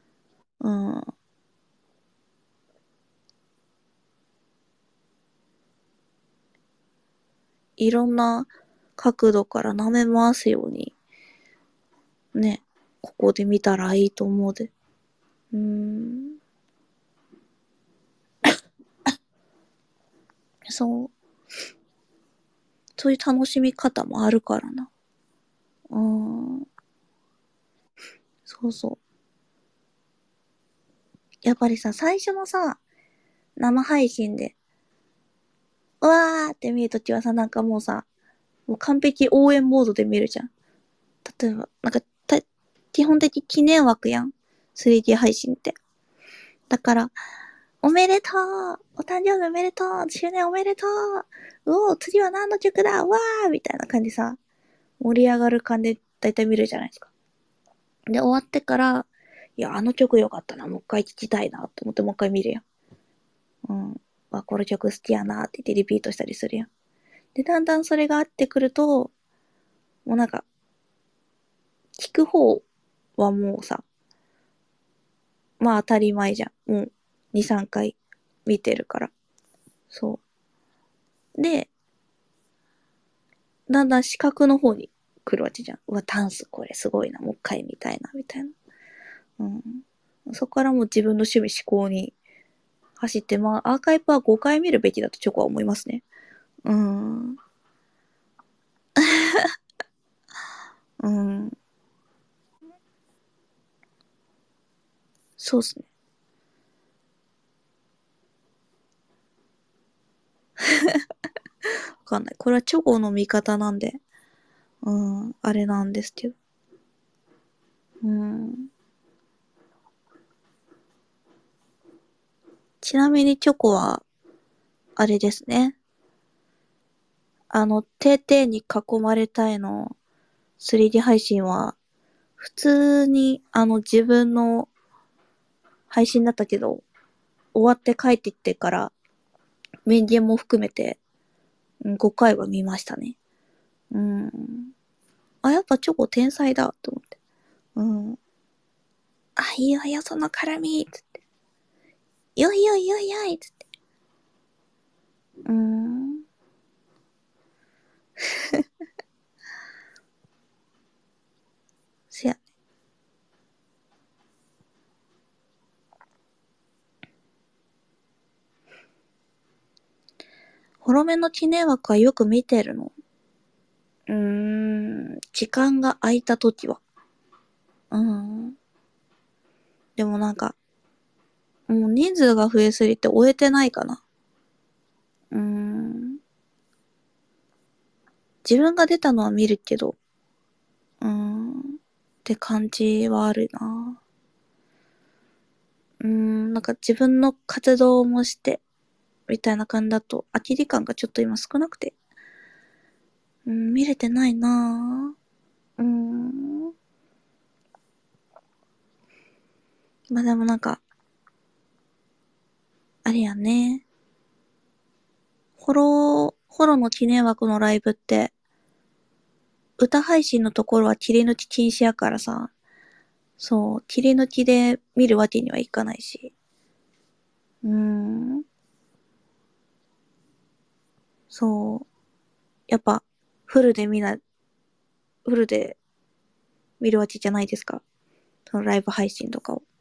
いろんな角度から舐め回すように、ね、ここで見たらいいと思うで。そう。そういう楽しみ方もあるからな。そうそう。やっぱりさ、最初のさ、生配信で、うわーって見るときはさ、なんかもうさ、もう完璧応援モードで見るじゃん。例えば、なんか、基本的記念枠やん。3D 配信って。だから、おめでとうお誕生日おめでとう周年おめでとううお次は何の曲だわーみたいな感じさ、盛り上がる感じでだいたい見るじゃないですか。で、終わってから、いや、あの曲良かったな、もう一回聴きたいなと思ってもう一回見るやん。この曲好きやなって言ってリピートしたりするやん。で、だんだんそれが合ってくると、もうなんか、聞く方はもうさ、まあ当たり前じゃん。もう2、3回見てるから。そう。で、だんだん視覚の方に来るわけじゃん。うわ、ダンスこれすごいな、もう一回見たいな、みたいな。そこからもう自分の趣味思考に走って、まあアーカイブは5回見るべきだとチョコは思いますね。うん。うん。そうっすね。わかんない。これはチョコの見方なんで、あれなんですけど。ちなみにチョコは、あれですね。て々に囲まれたいの 3D 配信は、普通に、自分の配信だったけど、終わって帰ってきてから、メンディアも含めて、5回は見ましたね。やっぱチョコ天才だ、と思って。いいわよ、その絡み、つって。よいよいよいよい、つって。せやね。ホロメの記念枠はよく見てるの。時間が空いたときは。でもなんか、もう人数が増えすぎて終えてないかな。自分が出たのは見るけど、って感じはあるな。なんか自分の活動もして、みたいな感じだと、空き時間がちょっと今少なくて、見れてないな。まあでもなんか、あれやね。ホロホロの記念枠のライブって、歌配信のところは切り抜き禁止やからさ、そう、切り抜きで見るわけにはいかないし。そう。やっぱ、フルで見るわけじゃないですか。そのライブ配信とかを。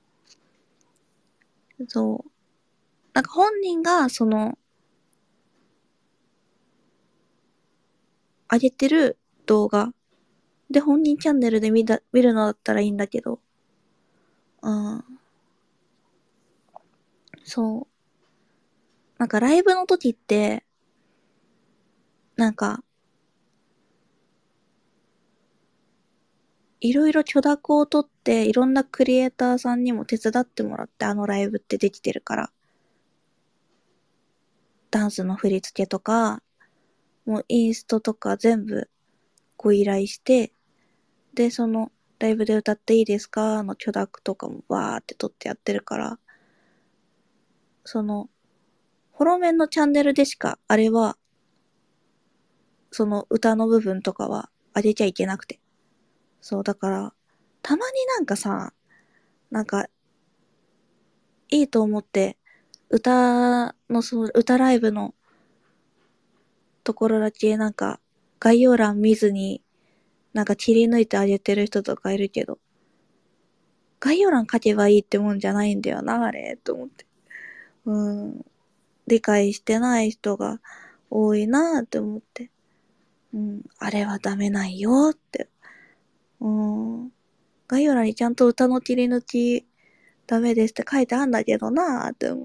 そう。なんか本人が、上げてる動画で本人チャンネルで見るのだったらいいんだけど。うん。そう。なんかライブの時って、なんか、いろいろ許諾を取って、いろんなクリエイターさんにも手伝ってもらって、あのライブってできてるから。ダンスの振り付けとか、もうインストとか全部ご依頼して、で、ライブで歌っていいですかの許諾とかもバーって取ってやってるから、フォロメンのチャンネルでしか、あれは、歌の部分とかは上げちゃいけなくて。そう、だから、たまになんかさ、なんか、いいと思って、歌ライブのところだけなんか、概要欄見ずに、なんか切り抜いてあげてる人とかいるけど、概要欄書けばいいってもんじゃないんだよな、あれ、と思って。理解してない人が多いなって思って。あれはダメないよって。概要欄にちゃんと歌の切り抜きダメですって書いてあんだけどなって思って。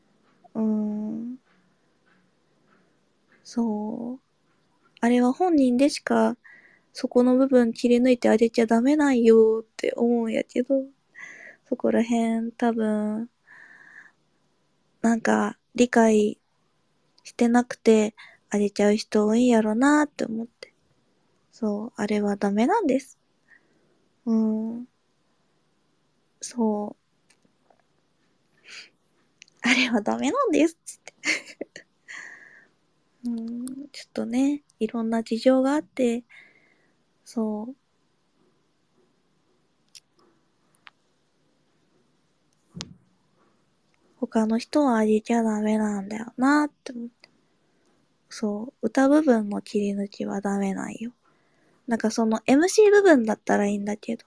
そう。あれは本人でしかそこの部分切り抜いてあげちゃダメないよって思うんやけど、そこら辺多分、なんか理解してなくてあげちゃう人多いんやろなって思って。そう、あれはダメなんです。そう。あれはダメなんですつって。ちょっとね、いろんな事情があって、そう。他の人はあげちゃダメなんだよなって思って。そう。歌部分の切り抜きはダメなんよ。なんかMC 部分だったらいいんだけど。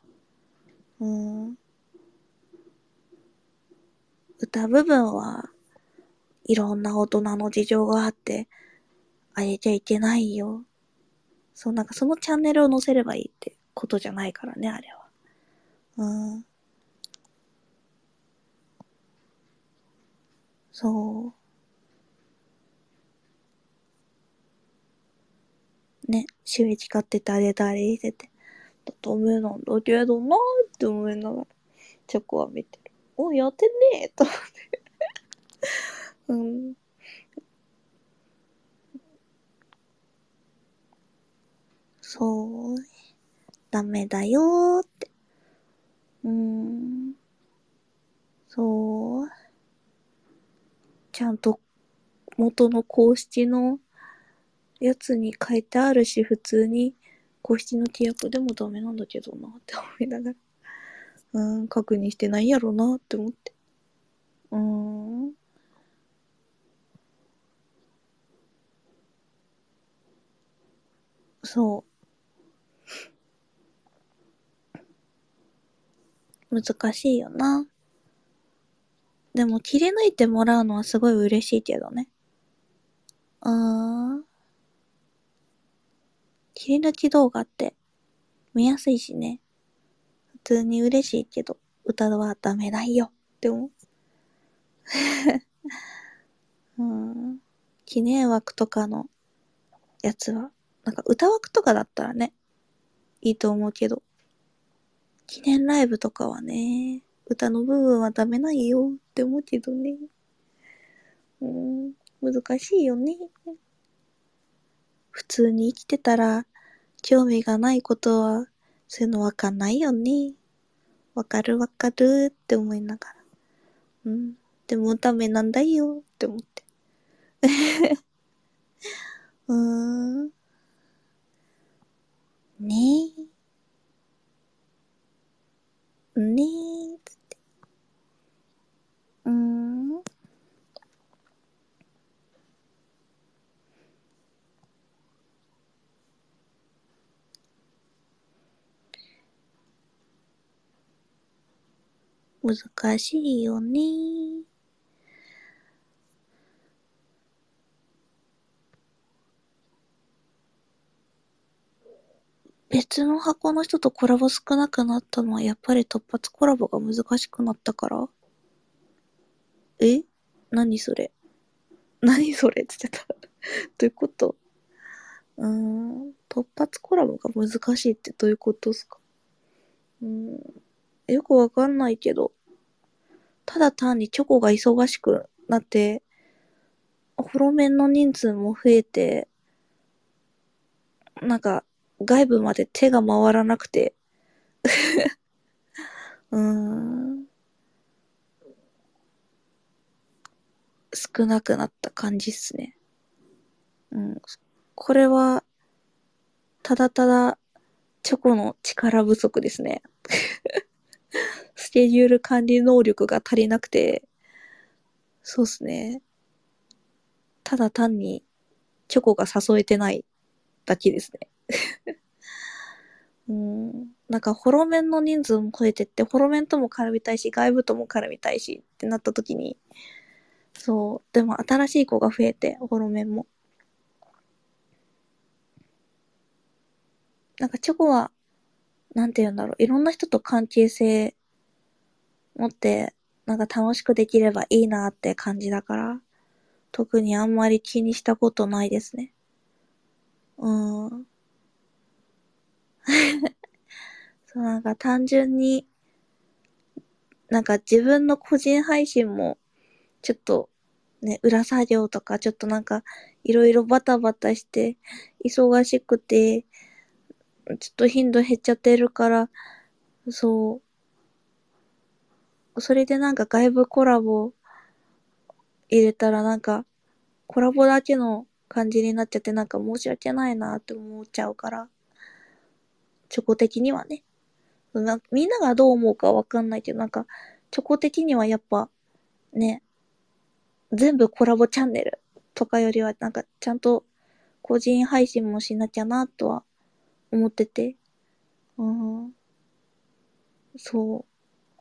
歌部分はいろんな大人の事情があって、あげちゃいけないよ。そう、なんかそのチャンネルを載せればいいってことじゃないからね、あれは。そう。ね、収益買っててあげたりしてて。ダメなんだけどなーって思いながら、チョコは見てる。お、やってねーと思って。そう。ダメだよーって。そう。ちゃんと元の公式のやつに書いてあるし、普通に公式の規約でもダメなんだけどなって思いながら。確認してないやろなって思って。そう。難しいよな。でも切り抜いてもらうのはすごい嬉しいけどね。切り抜き動画って見やすいしね。普通に嬉しいけど、歌はダメだよって思う。記念枠とかのやつは、なんか歌枠とかだったらね、いいと思うけど、記念ライブとかはね、歌の部分はダメないよって思うけどね。難しいよね。普通に生きてたら、興味がないことは、そういうのわかんないよね。わかるわかるって思いながら。でもダメなんだよって思って。 うーん。ねえ。ねえ。うーん。難しいよね。別の箱の人とコラボ少なくなったのはやっぱり突発コラボが難しくなったから。え何それ何それって言ってた。どういうこと？突発コラボが難しいってどういうことですか？よくわかんないけど、ただ単にチョコが忙しくなって、フォロメンの人数も増えて、なんか、外部まで手が回らなくて、うーん、少なくなった感じっすね。うん。これは、ただただ、チョコの力不足ですね。スケジュール管理能力が足りなくて、そうっすね。ただ単に、チョコが誘えてないだけですね。なんか、フォロメンの人数も増えてって、フォロメンとも絡みたいし、外部とも絡みたいしってなった時に、そう、でも新しい子が増えて、フォロメンも。なんか、チョコは、なんて言うんだろう、いろんな人と関係性持って、なんか楽しくできればいいなって感じだから、特にあんまり気にしたことないですね。うん。そう、なんか単純に、なんか自分の個人配信も、ちょっと、ね、裏作業とか、ちょっとなんか、いろいろバタバタして、忙しくて、ちょっと頻度減っちゃってるから、そう、それでなんか外部コラボ入れたらなんか、コラボだけの感じになっちゃってなんか申し訳ないなって思っちゃうから、チョコ的にはね。みんながどう思うかわかんないけど、なんか、チョコ的にはやっぱ、ね、全部コラボチャンネルとかよりは、なんか、ちゃんと個人配信もしなきゃなとは思ってて。うん、そう。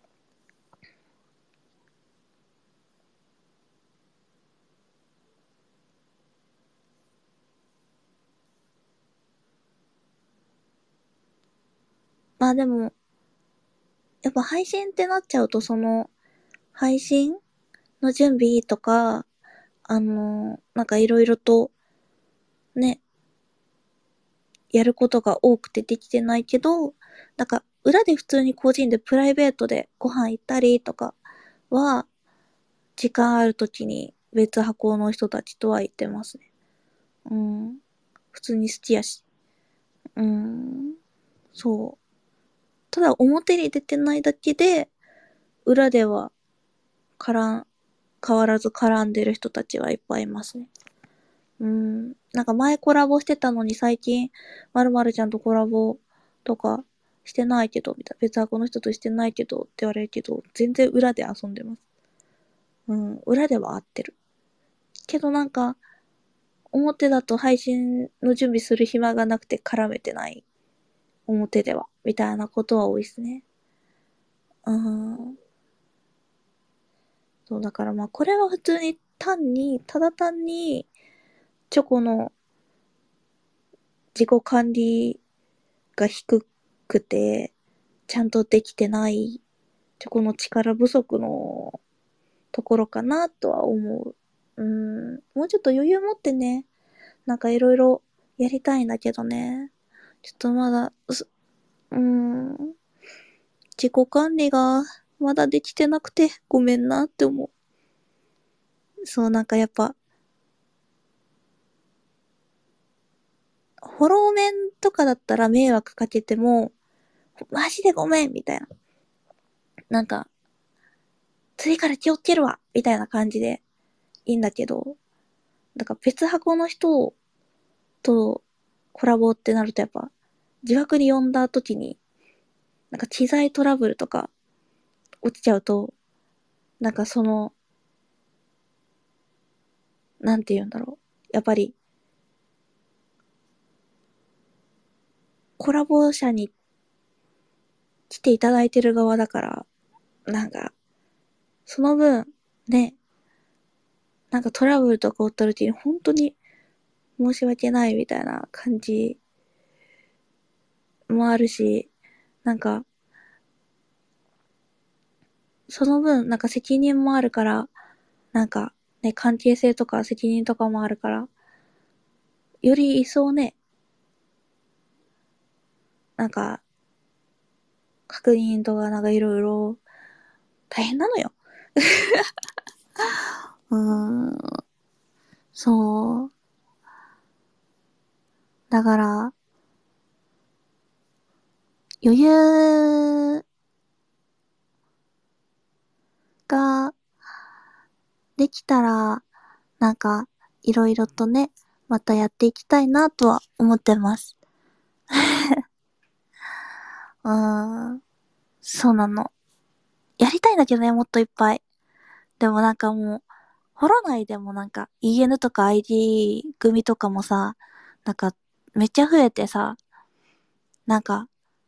まあでも、やっぱ配信ってなっちゃうと、配信の準備とか、なんかいろいろと、ね、やることが多くてできてないけど、なんか、裏で普通に個人でプライベートでご飯行ったりとかは、時間あるときに別箱の人たちとは行ってますね。うん。普通に好きやし。うん。そう。ただ表に出てないだけで、裏では絡ん、変わらず絡んでる人たちはいっぱいいますね。うん。なんか前コラボしてたのに最近、まるまるちゃんとコラボとかしてないけど、みたいな。別箱の人としてないけどって言われるけど、全然裏で遊んでます。うん。裏では合ってる。けどなんか、表だと配信の準備する暇がなくて絡めてない。表では。みたいなことは多いですね。うん。そう、だからまあ、これは普通にただ単に、チョコの自己管理が低くて、ちゃんとできてない、チョコの力不足のところかなとは思う。もうちょっと余裕持ってね、なんかいろいろやりたいんだけどね。ちょっとまだ、自己管理がまだできてなくてごめんなって思う。そう、なんかやっぱ、フォローメンとかだったら迷惑かけても、マジでごめんみたいな。なんか、次から気をつけるわみたいな感じでいいんだけど、だから別箱の人とコラボってなるとやっぱ、自爆に呼んだ時に、なんか機材トラブルとか落ちちゃうと、なんかその、なんて言うんだろう。やっぱり、コラボ者に来ていただいてる側だから、なんか、その分、ね、なんかトラブルとか起った時に本当に申し訳ないみたいな感じもあるし、なんか、その分、なんか責任もあるから、なんか、ね、関係性とか責任とかもあるから、より一層ね、なんか、確認とかなんかいろいろ大変なのよ。そう。だから、余裕ができたら、なんか、いろいろとね、またやっていきたいなとは思ってます。そうなの。やりたいんだけどね、もっといっぱい。でもなんかもう、ホロ内でもなんか EN とか ID 組とかもさ、なんかめっちゃ増えてさ、なんか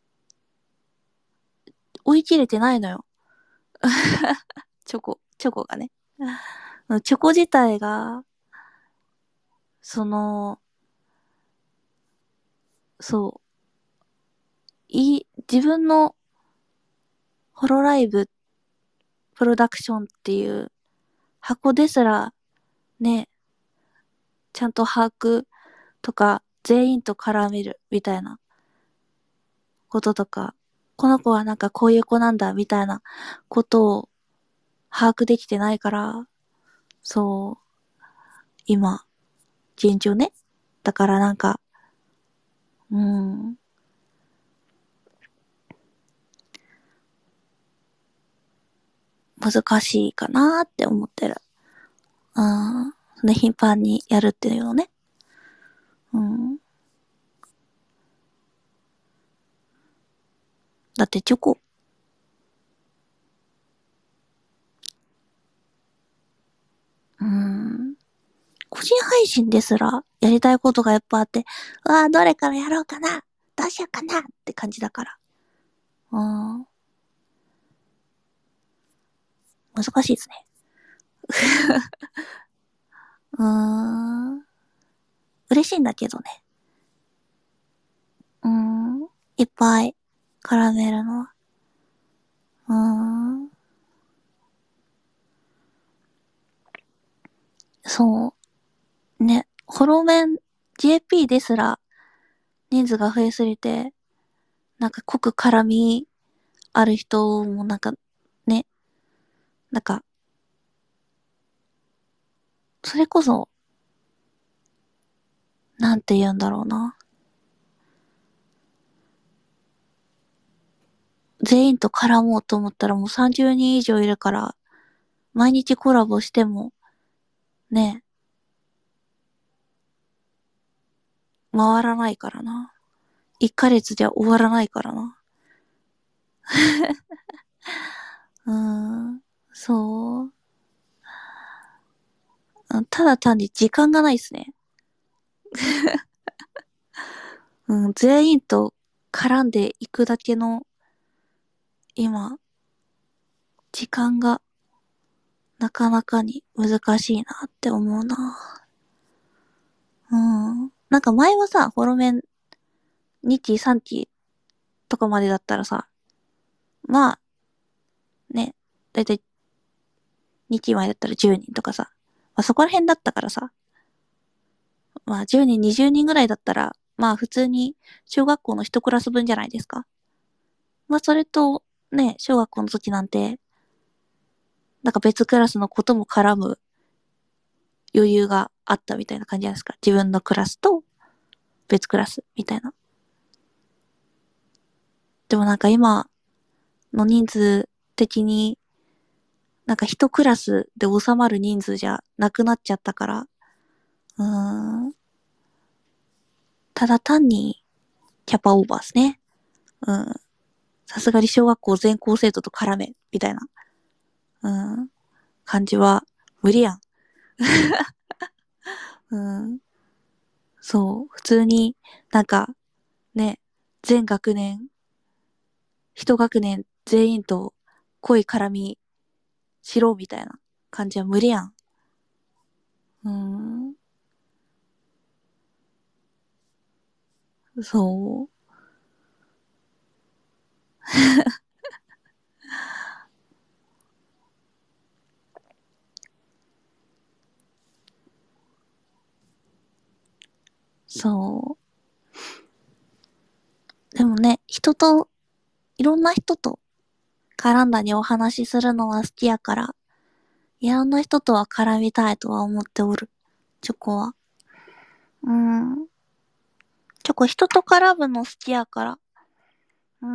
追い切れてないのよ。チョコがね。チョコ自体が、その、そう、自分のホロライブプロダクションっていう箱ですら、ね、ちゃんと把握とか、全員と絡めるみたいなこととか、この子はなんかこういう子なんだみたいなことを把握できてないから、そう、今、現状ね。だからなんか、うん、難しいかなーって思ってる。うん。そんな頻繁にやるっていうのね。うん。だってチョコ、うん。個人配信ですらやりたいことがいっぱいあって、うわーどれからやろうかなどうしようかなって感じだから。うん。難しいですね。うーん。嬉しいんだけどね。うーん。いっぱい絡めるのは。うーん。そう。ね。ホロメン JP ですら人数が増えすぎて、なんか濃く絡みある人もなんか、ね。なんか、それこそ、なんて言うんだろうな。全員と絡もうと思ったらもう30人以上いるから、毎日コラボしても、ね、回らないからな。1ヶ月じゃ終わらないからな。うーん、そう。ただ単に時間がないっすね。うん、全員と絡んでいくだけの、今、時間がなかなかに難しいなって思うな。うん。なんか前はさ、フォロメン2期3期とかまでだったらさ、まあね、だいたい2期前だったら10人とかさ、まあそこら辺だったからさ、まあ10人、20人ぐらいだったら、まあ普通に小学校の一クラス分じゃないですか。まあそれと、ね、小学校の時なんて、なんか別クラスのことも絡む余裕があったみたいな感じじゃないですか。自分のクラスと別クラスみたいな。でもなんか今の人数的に、なんか一クラスで収まる人数じゃなくなっちゃったから、うーん、 ただ単にキャパオーバーですね。うん。さすがに小学校全校生徒と絡め、みたいな、うん、感じは無理やん。うん。そう。普通になんかね、全学年、一学年全員と濃い絡みしろみたいな感じは無理やん。そう。そう。でもね、いろんな人と絡んだにお話しするのは好きやから、いろんな人とは絡みたいとは思っておる。チョコは。うん。チョコ人と絡むの好きやから。うん。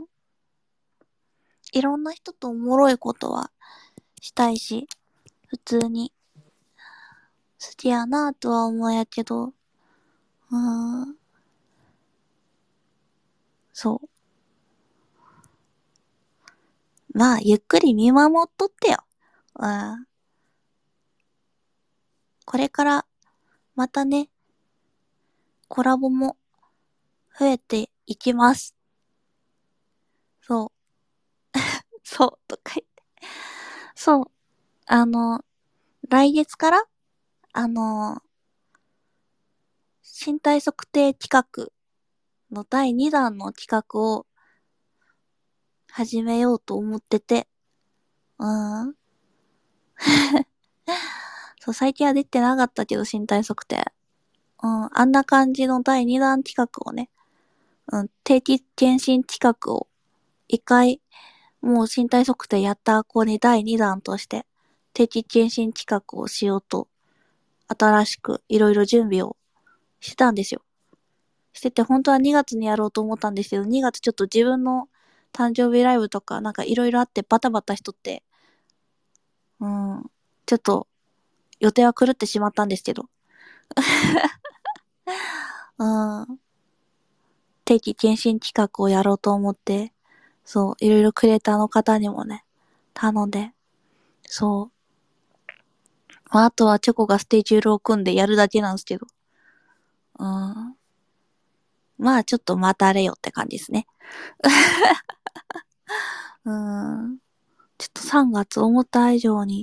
いろんな人とおもろいことはしたいし、普通に好きやなとは思うんやけど、うん。そう。まあ、ゆっくり見守っとってよ。うん。これからまたね、コラボも増えていきます。そう。そう。とか言って。そう。来月からあの、身体測定企画の第2弾の企画を始めようと思ってて、うん。そう、最近は出てなかったけど、身体測定。うん、あんな感じの第2弾企画をね、うん、定期検診企画を一回、もう身体測定やった子に第2弾として、定期検診企画をしようと、新しくいろいろ準備をしてたんですよ。してて、本当は2月にやろうと思ったんですけど、2月ちょっと自分の誕生日ライブとか、なんかいろいろあってバタバタしとって、うん、ちょっと予定は狂ってしまったんですけど、うん、定期検診企画をやろうと思って、そう、いろいろクリエイターの方にもね、頼んで、そう。まあ、あとはチョコがスケジュールを組んでやるだけなんですけど、うん。まあ、ちょっと待たれよって感じですね。うん。ちょっと3月思った以上に、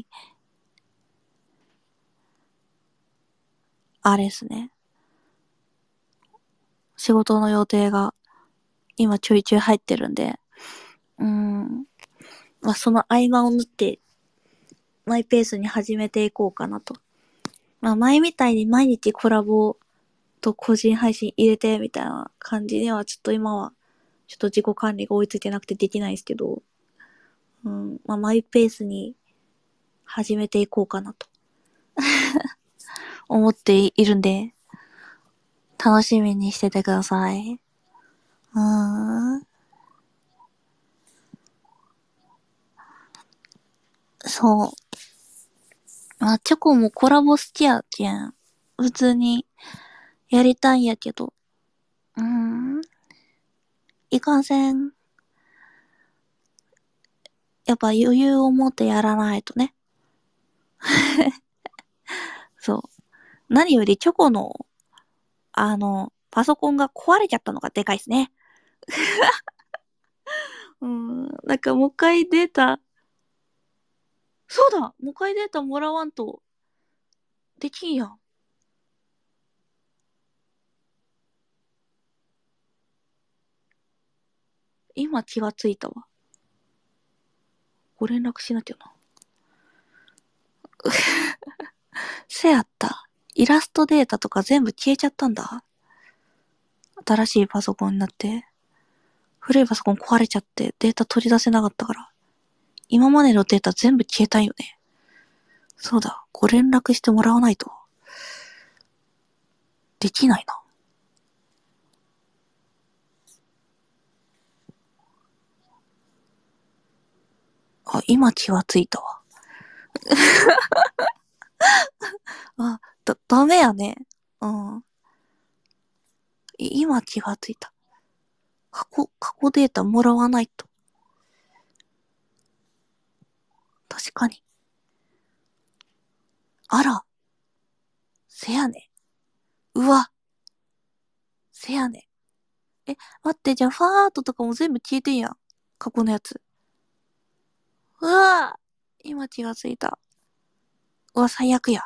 あれですね。仕事の予定が今ちょいちょい入ってるんで、まあ、その合間を縫ってマイペースに始めていこうかなと。まあ、前みたいに毎日コラボと個人配信入れてみたいな感じにはちょっと今はちょっと自己管理が追いついてなくてできないですけど、まあ、マイペースに始めていこうかなと思っているんで、楽しみにしててください。そう。まあ、チョコもコラボ好きやけん。普通にやりたいんやけど。いかんせん。やっぱ余裕を持ってやらないとね。そう。何よりチョコの、パソコンが壊れちゃったのがでかいですね。なんかもう一回データ、そうだもう一回データもらわんと、できんやん。今気がついたわ。ご連絡しなきゃな。せやった。イラストデータとか全部消えちゃったんだ。新しいパソコンになって。古いパソコン壊れちゃってデータ取り出せなかったから。今までのデータ全部消えたんよね。そうだ。ご連絡してもらわないと。できないな。あ、今気がついたわ。ダメやね。うん。 今気がついた。過去データもらわないと。確かに。あら、せやね。うわ、せやね。待って、じゃあファンアートとかも全部消えてんやん。過去のやつ。うわ今気がついた。うわ、最悪や。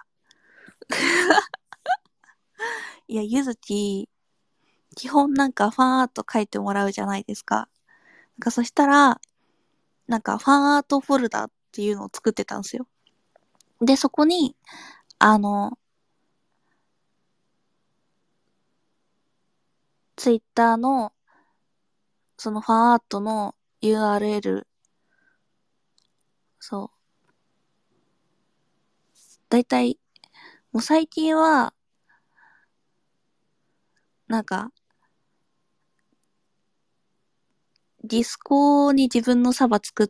いや、ゆずき、基本なんかファンアート書いてもらうじゃないですか。そしたら、なんかファンアートフォルダっていうのを作ってたんですよ。で、そこに、あの、ツイッターの、そのファンアートの URL、そう。だいたい、もう最近は、なんか、ディスコに自分のサバ作って、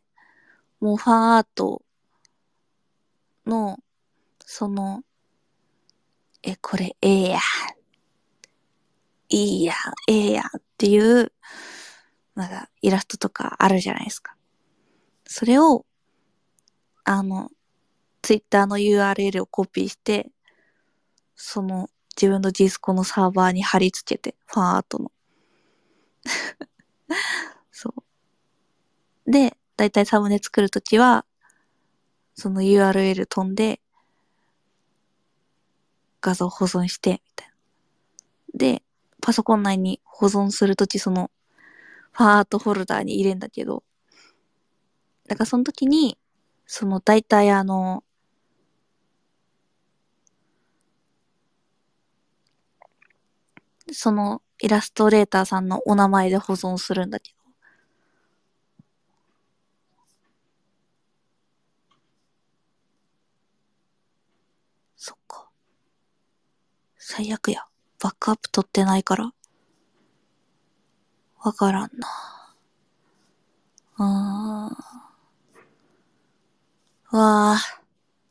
もうファンアートの、その、これええや、いいや、ええやっていう、なんか、イラストとかあるじゃないですか。それを、あの、ツイッターの URL をコピーして、その、自分のディスコのサーバーに貼り付けて、ファンアートの。そう。で、だいたいサムネ作るときは、その URL 飛んで、画像保存して、みたいな。で、パソコン内に保存するとき、その、ファンアートフォルダーに入れんだけど、だからその時に、その大体そのイラストレーターさんのお名前で保存するんだけど。そっか。最悪や。バックアップ取ってないから。わからんな。わあ。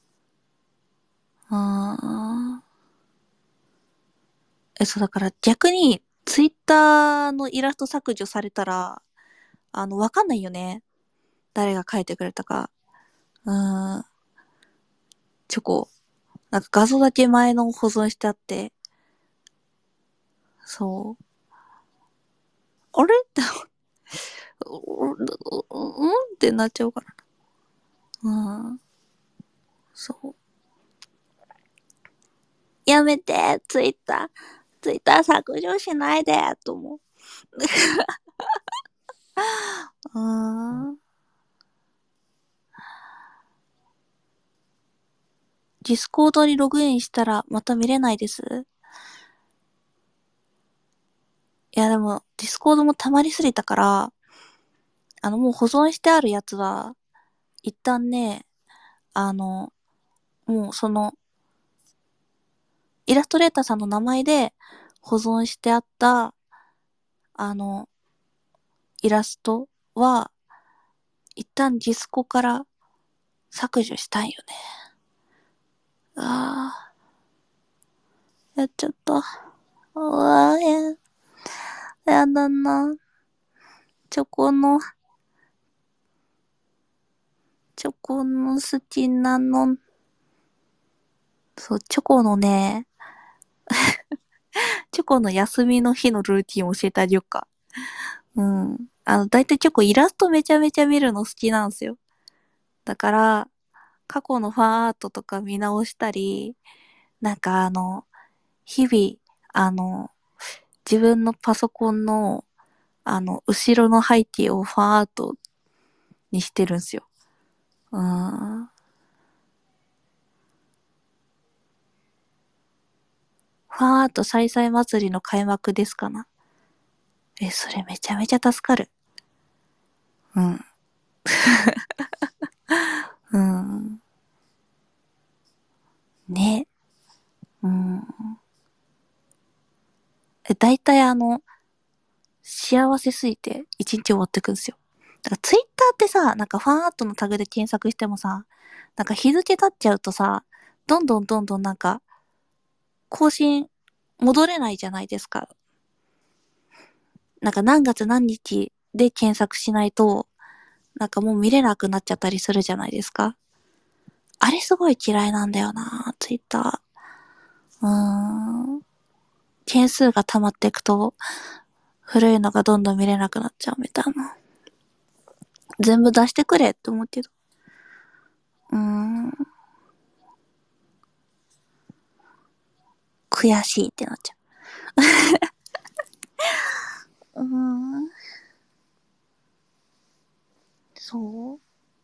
そうだから逆に、ツイッターのイラスト削除されたら、わかんないよね。誰が書いてくれたか。チョコ。なんか画像だけ前の保存してあって、そう。あれって、うんってなっちゃうからな。そう。やめて、ツイッター削除しないで、と思う。ディスコードにログインしたらまた見れないです。いやでも、ディスコードも溜まりすぎたから、もう保存してあるやつは、一旦ね、もうその、イラストレーターさんの名前で保存してあった、あの、イラストは、一旦ディスコから削除したいよね。あやっちゃった。うわやだな。チョコの、チョコの好きなの。そう、チョコのね、チョコの休みの日のルーティンを教えてあげようか。うん。だいたいチョコイラストめちゃめちゃ見るの好きなんですよ。だから、過去のファンアートとか見直したり、なんか日々、自分のパソコンの、後ろの背景をファンアートにしてるんですよ。うん。ファンアート再々祭りの開幕ですかな。それめちゃめちゃ助かる。うん。うん。ね。うん。大体幸せすぎて一日終わってくんですよ。だからツイッターってさ、なんかファンアートのタグで検索してもさ、なんか日付経っちゃうとさ、どんどんなんか更新戻れないじゃないですか。 なんか何月何日で検索しないと、なんかもう見れなくなっちゃったりするじゃないですか。あれすごい嫌いなんだよな、ツイッター。件数が溜まっていくと、古いのがどんどん見れなくなっちゃうみたいな。全部出してくれって思うけど。悔しいってなっちゃう。そう。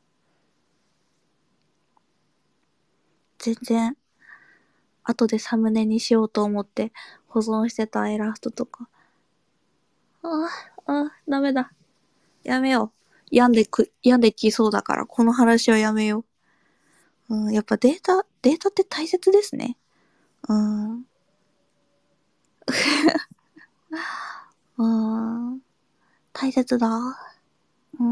全然、後でサムネにしようと思って保存してたイラストとか。ダメだ。やめよう。病んできそうだから、この話はやめよう。やっぱデータって大切ですね。うん。うん。大切だ。うん。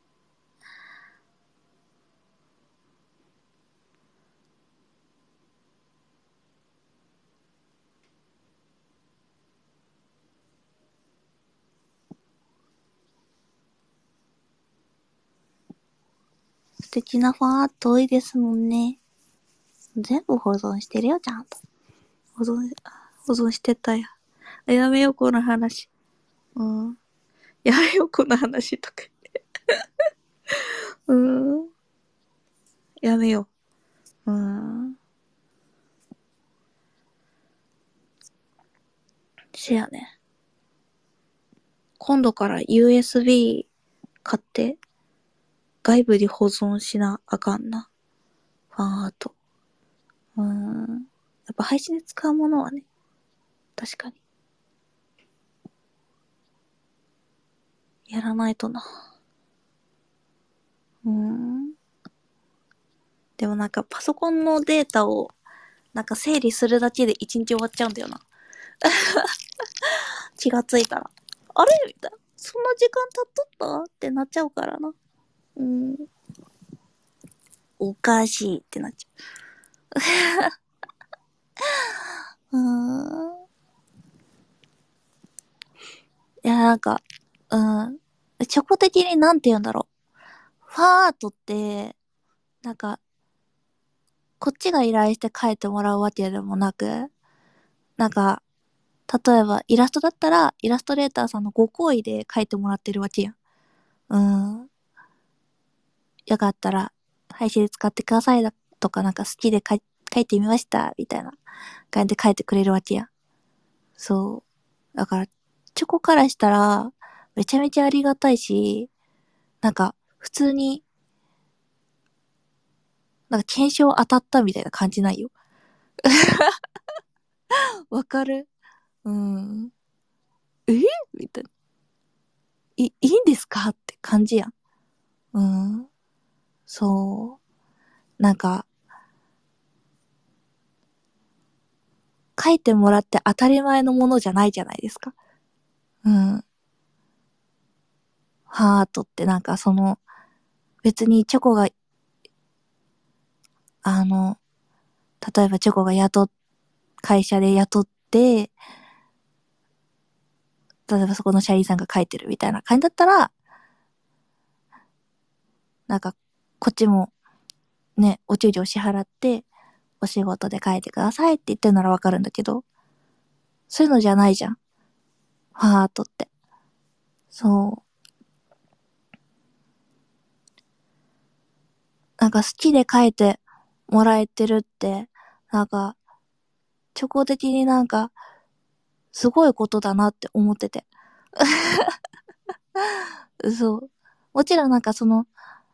素敵なファンアート多いですもんね。全部保存してるよ、ちゃんと。保存、保存してたよ。やめよう、この話。うん。やめよう、この話とか。うん。やめよう。うん。せやね。今度から USB 買って、外部に保存しなあかんな。ファンアート。やっぱ配信で使うものはね、確かに。やらないとな。でもなんかパソコンのデータをなんか整理するだけで一日終わっちゃうんだよな。気がついたら。あれみたいな。そんな時間経っとったってなっちゃうからな。うん。おかしいってなっちゃう。いや、なんか、うん。チョコ的になんて言うんだろう。ファンアートって、なんか、こっちが依頼して描いてもらうわけでもなく、なんか、例えばイラストだったら、イラストレーターさんのご好意で描いてもらってるわけやん。うん。よかったら、配信で使ってくださいだとか、なんか好きで書いてみました、みたいな感じで書いてくれるわけや。そう。だから、チョコからしたら、めちゃめちゃありがたいし、なんか、普通に、なんか検証当たったみたいな感じないよ。わかる。うん。えみたいな。いいんですかって感じやん。うん。そう。なんか、書いてもらって当たり前のものじゃないじゃないですか。うん。ハートってなんかその、別にチョコが、あの、例えばチョコが会社で雇って、例えばそこの社員さんが書いてるみたいな感じだったら、なんか、こっちもね、お給料支払って、お仕事で書いてくださいって言ってるならわかるんだけど、そういうのじゃないじゃん。ハートって。そう。なんか好きで書いてもらえてるって、なんか、チョコ的になんか、すごいことだなって思ってて。そう。もちろんなんかその、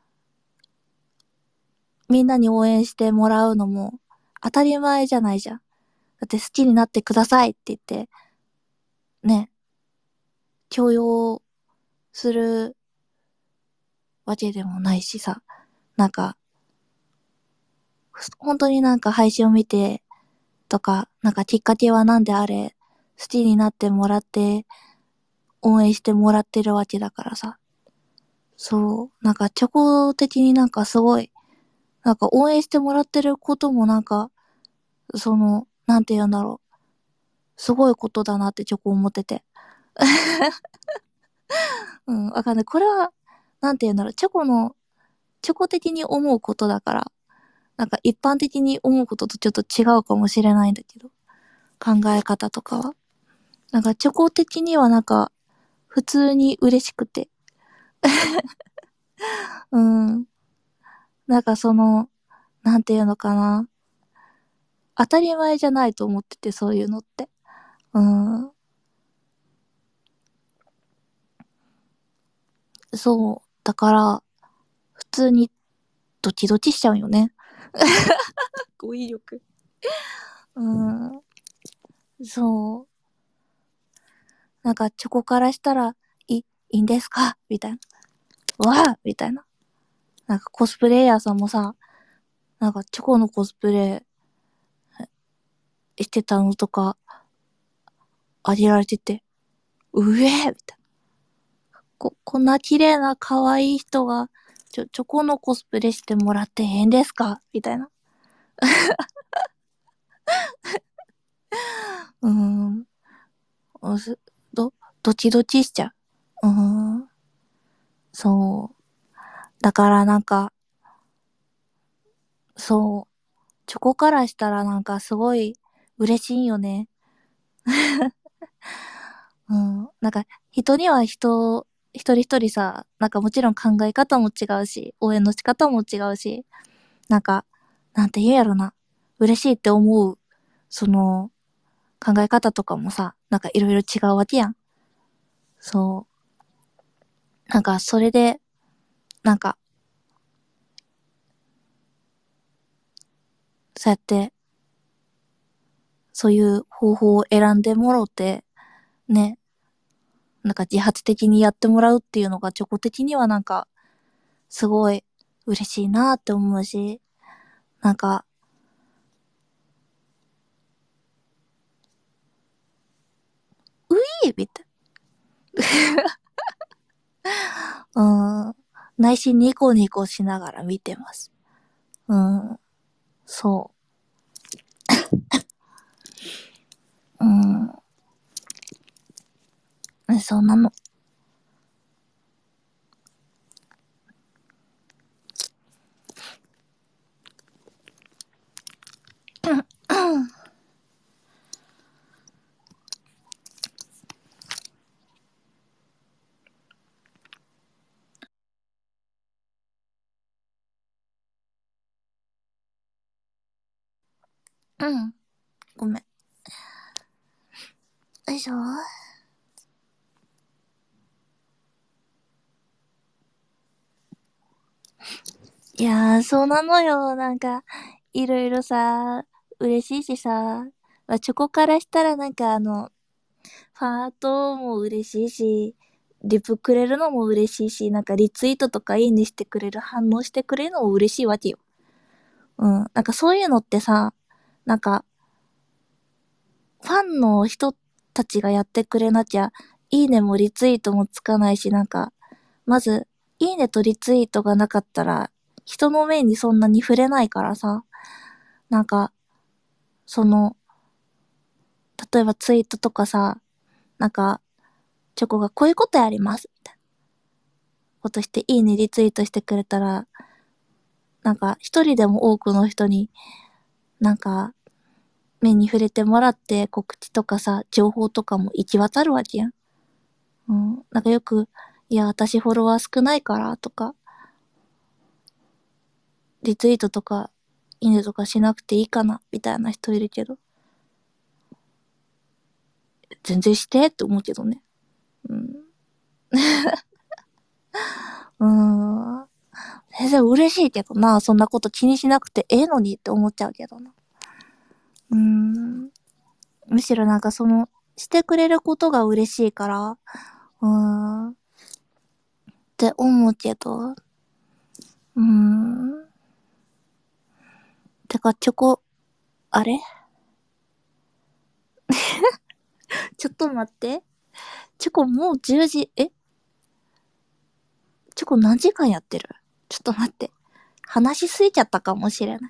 みんなに応援してもらうのも当たり前じゃないじゃん。だって好きになってくださいって言って、ね、強要するわけでもないしさ。なんか、本当になんか配信を見てとか、なんかきっかけはなんであれ、好きになってもらって、応援してもらってるわけだからさ。そう。なんかチョコ的になんかすごい、なんか応援してもらってることもなんか、その、なんて言うんだろう。すごいことだなってチョコ思ってて。 うん、わかんない。これは、なんて言うんだろう、チョコ的に思うことだから、なんか一般的に思うこととちょっと違うかもしれないんだけど、考え方とかは。なんかチョコ的にはなんか、普通に嬉しくて。うん。なんかなんていうのかな。当たり前じゃないと思ってて、そういうのって。うん。そう。だから、普通にドキドキしちゃうよね。語彙力。うん。そう。なんかチョコからしたら、いいんですかみたいな。わあみたいな。なんかコスプレイヤーさんもさ、なんかチョコのコスプレしてたのとか、あげられてて、うえーみたいな。こんな綺麗な可愛い人が、チョコのコスプレしてもらって変ですかみたいな。うーん。おすど、ドキドキしちゃう。うーん。そう。だからなんか、そう。チョコからしたらなんかすごい嬉しいよね。うん。なんか、人には一人一人さ、なんかもちろん考え方も違うし、応援の仕方も違うし、なんか、なんて言うんやろな。嬉しいって思う、その、考え方とかもさ、なんかいろいろ違うわけやん。そう。なんか、それで、なんか、そうやって、そういう方法を選んでもろて、ね、なんか自発的にやってもらうっていうのが、チョコ的にはなんか、すごい嬉しいなって思うし、なんか、ういみたいな。うん。内心ニコニコしながら見てます。うん。そう。うん。そんなの。うん。ごめん。よいしょ。いやー、そうなのよ。なんか、いろいろさ、嬉しいしさ、まあ、チョコからしたらなんかファートも嬉しいし、リプくれるのも嬉しいし、なんかリツイートとかいいねしてくれる、反応してくれるのも嬉しいわけよ。うん。なんかそういうのってさ、なんか、ファンの人たちがやってくれなきゃ、いいねもリツイートもつかないし、なんか、まず、いいねとリツイートがなかったら、人の目にそんなに触れないからさ、なんか、その、例えばツイートとかさ、なんか、チョコがこういうことやります、みたいなことして、いいねリツイートしてくれたら、なんか、一人でも多くの人に、なんか、目に触れてもらって告知とかさ、情報とかも行き渡るわけやん。うん。なんかよく、いや、私フォロワー少ないからとか、リツイートとか、いいねとかしなくていいかな、みたいな人いるけど、全然してって思うけどね。うん。うーん。全然嬉しいけどな、そんなこと気にしなくてええのにって思っちゃうけどな。うーん。むしろなんかしてくれることが嬉しいから、って思うけど、うーん。てか、あれちょっと待って。チョコもう10時、チョコ何時間やってる？ちょっと待って。話しすぎちゃったかもしれない。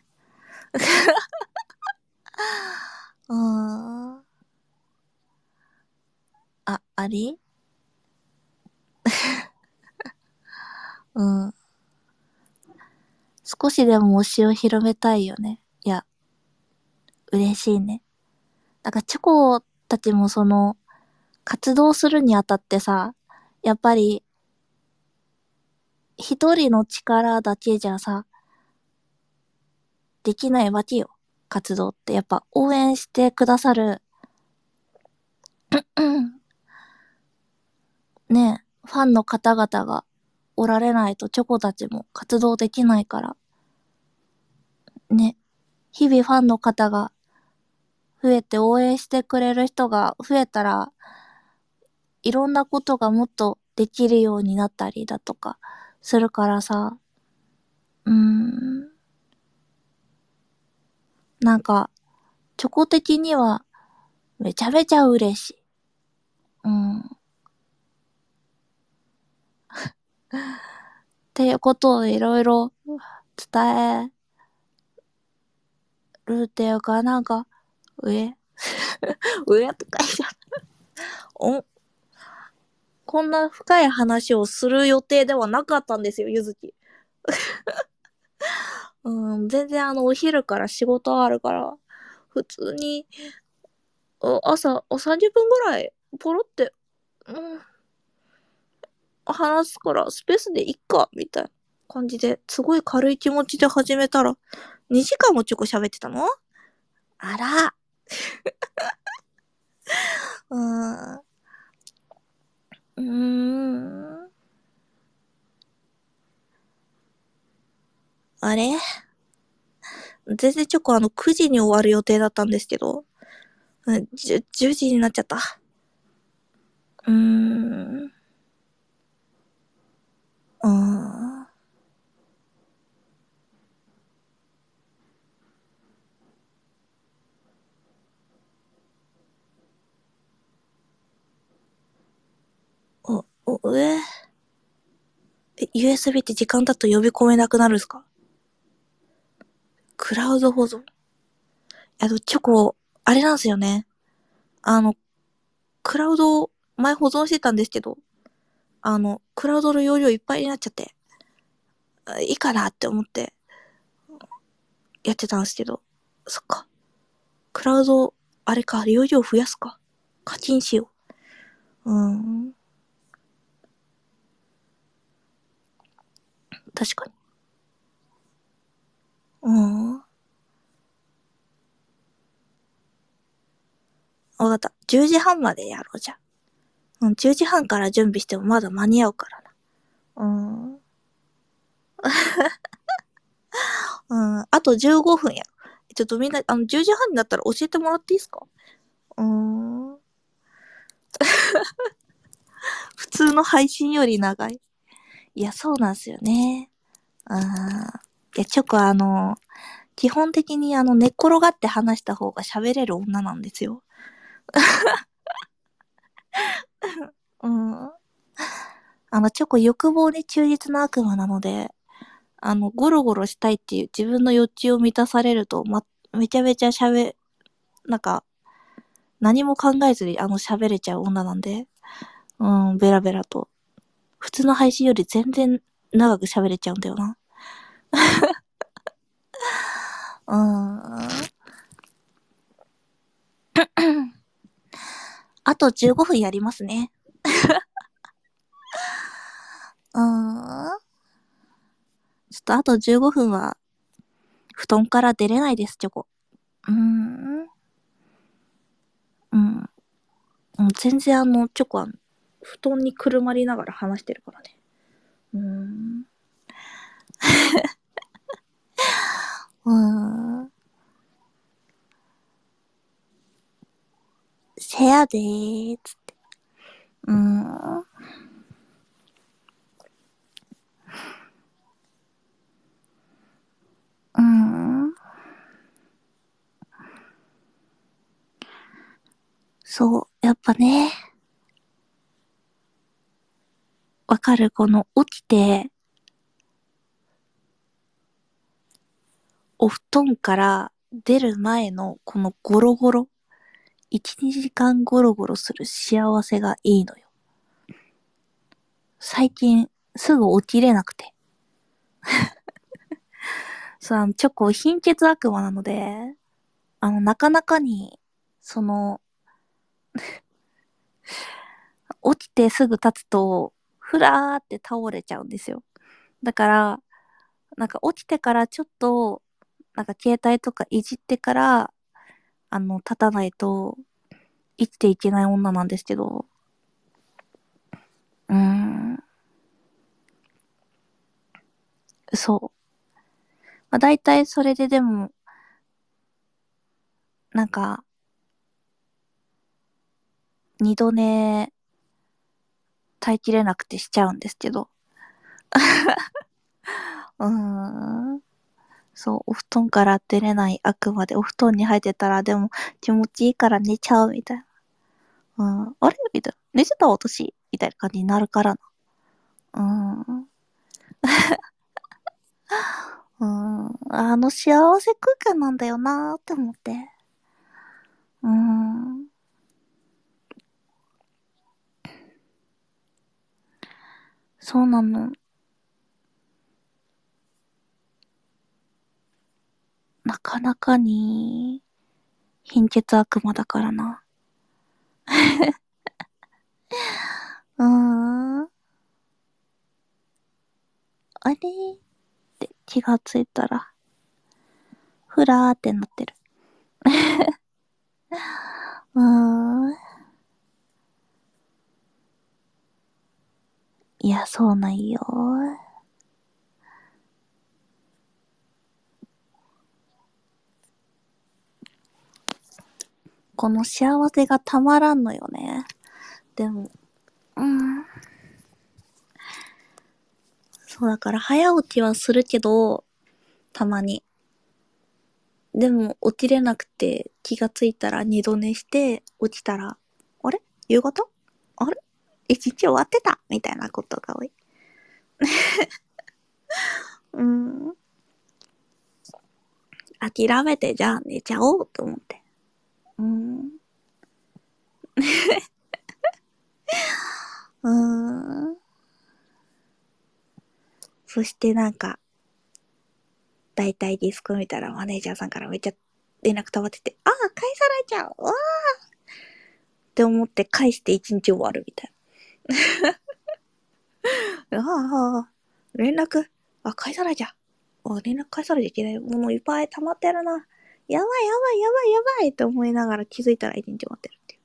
うーん。 ありうん。少しでも推しを広めたいよね。いや、嬉しいね。だからチョコたちも活動するにあたってさ、やっぱり一人の力だけじゃさ、できないわけよ。活動って。やっぱ応援してくださる、ね、ファンの方々がおられないとチョコたちも活動できないから、ね、日々ファンの方が増えて応援してくれる人が増えたら、いろんなことがもっとできるようになったりだとかするからさ、なんか、チョコ的にはめちゃめちゃ嬉しい。うん。っていうことをいろいろ伝えるっていうか、なんか、上上とか言っちゃった。こんな深い話をする予定ではなかったんですよ、ゆずき。全然お昼から仕事あるから、普通に、朝、30分ぐらい、ポロって、うん、話すから、スペースでいっか、みたいな感じで、すごい軽い気持ちで始めたら、2時間もちょこ喋ってたのあら。うーん。うーん。あれ全然チョコ9時に終わる予定だったんですけど、10時になっちゃった。うーん。うーん。USB って時間だと呼び込めなくなるんですか？クラウド保存。チョコ、あれなんですよね。あの、クラウド、前保存してたんですけど、クラウドの容量いっぱいになっちゃって、いいかなって思ってやってたんですけど、そっか。クラウド、あれか、容量増やすか。課金しよう。確かに。わかった。10時半までやろうじゃん。10時半から準備してもまだ間に合うからな。あと15分や。ちょっとみんな、10時半になったら教えてもらっていいですか？うーん。普通の配信より長い。いや、そうなんすよね。いや、チョコ基本的に寝っ転がって話した方が喋れる女なんですよ。うん。チョコ欲望に忠実な悪魔なので、ゴロゴロしたいっていう自分の欲求を満たされると、めちゃめちゃなんか、何も考えずに喋れちゃう女なんで、ベラベラと。普通の配信より全然長く喋れちゃうんだよな。あと15分やりますね。ちょっとあと15分は、布団から出れないです、チョコ。うーん。うん。全然チョコは、布団にくるまりながら話してるからね。うーん。うーん。せやでーつって。うーん。うーん。そう。やっぱね、わかる。この起きて、お布団から出る前のこのゴロゴロ。 1、2時間ゴロゴロする幸せがいいのよ。最近、すぐ起きれなくて。そう、チョコ貧血悪魔なので、なかなかに、その、起きてすぐ立つと、ふらーって倒れちゃうんですよ。だから、なんか起きてからちょっと、なんか携帯とかいじってから、立たないと生きていけない女なんですけど、そう。まあ、大体それででも、なんか、二度寝耐えきれなくてしちゃうんですけど。うーん。そう、お布団から出れないあくまでお布団に入ってたら、でも気持ちいいから寝ちゃうみたいな。あれみたいな。寝てた私みたいな感じになるからな。うーん。幸せ空間なんだよなーって思って。うーん。そうなの。なかなかに、貧血悪魔だからな。うーん。あれって気がついたら、ふらーってなってる。うーん。いや、そうなんよ。この幸せがたまらんのよね。でも、そうだから早起きはするけど、たまに。でも起きれなくて気がついたら二度寝して起きたら、あれ夕方あれ一日終わってたみたいなことが多い。うん。諦めてじゃあ寝ちゃおうと思って。うん。うーん。そしてなんか、だいたいディスコ見たらマネージャーさんからめっちゃ連絡溜まってて、ああ、返されちゃうわーって思って返して一日終わるみたいな。ああ、連絡、返されちゃう。連絡返されちゃいけないものいっぱい溜まってるな。やばいやばいやばいやばいって思いながら気づいたら一日終わってるっていう。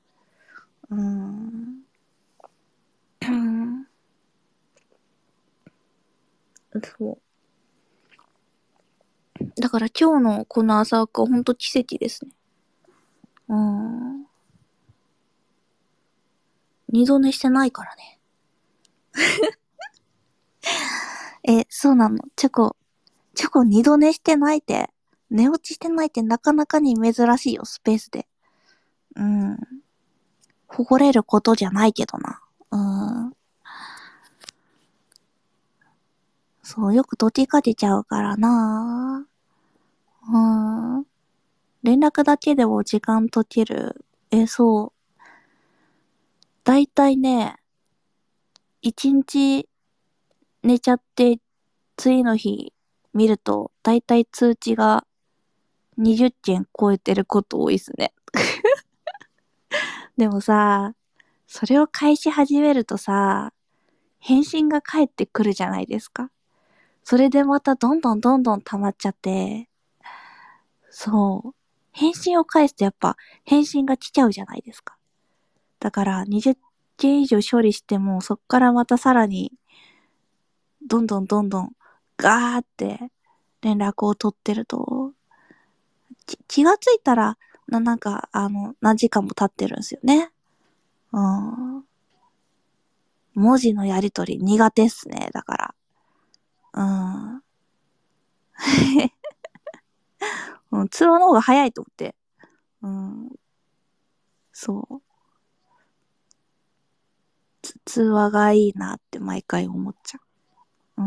そう。だから今日のこの朝はほんと奇跡ですね。二度寝してないからね。そうなの。チョコ二度寝してないって、寝落ちしてないってなかなかに珍しいよ、スペースで。うん。誇れることじゃないけどな。うん。そう、よく時かけちゃうからな。うん。連絡だけでも時間解ける。そう。だいたいね、一日寝ちゃって、次の日見ると、だいたい通知が20件超えてること多いっすね。でもさ、それを返し始めるとさ、返信が返ってくるじゃないですか。それでまたどんどんどんどん溜まっちゃって、そう。返信を返すとやっぱ返信が来ちゃうじゃないですか。だから20件以上処理してもそっからまたさらにどんどんどんどんガーって連絡を取ってると、気がついたらなんか何時間も経ってるんですよね。うん。文字のやりとり苦手っすね、だから。うん。通話の方が早いと思って。うん。そう。通話がいいなって毎回思っちゃう。うん。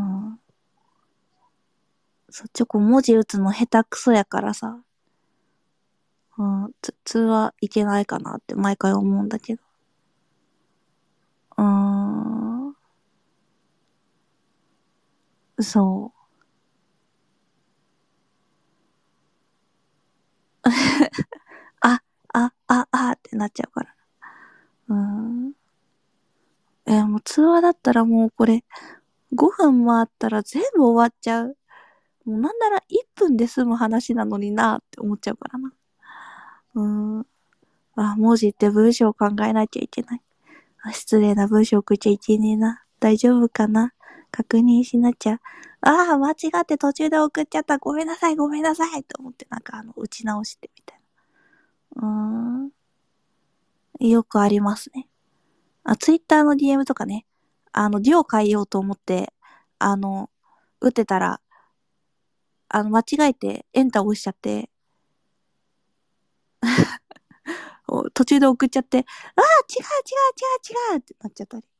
そう、チョコ文字打つの下手くそやからさ。 うん、通話いけないかなって毎回思うんだけど。うーん、そう。あ、ってなっちゃうから。うーん。もう通話だったらもうこれ5分もあったら全部終わっちゃう。もうなんなら1分で済む話なのになって思っちゃうからな。うーん。文字って文章を考えなきゃいけない。失礼な文章送っちゃいけねえな。大丈夫かな、確認しなきゃ。間違って途中で送っちゃった。ごめんなさい、ごめんなさい。と思って打ち直してみたいな。よくありますね。ツイッターの DM とかね。量変えようと思って、あの、打ってたら、間違えてエンター押しちゃって、途中で送っちゃって、違う違う違う違うってなっちゃったり。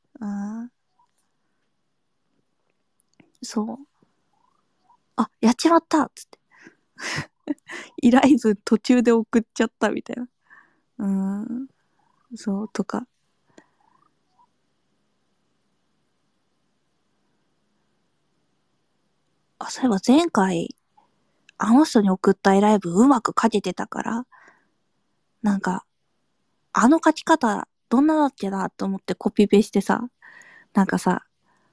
そう。やっちまったっつって。依頼図途中で送っちゃったみたいな。うーん。そう、とか。そういえば前回、あの人に送った依頼文うまく書けてたから、なんか、あの書き方、どんなだっけなと思ってコピペしてさ、なんかさ、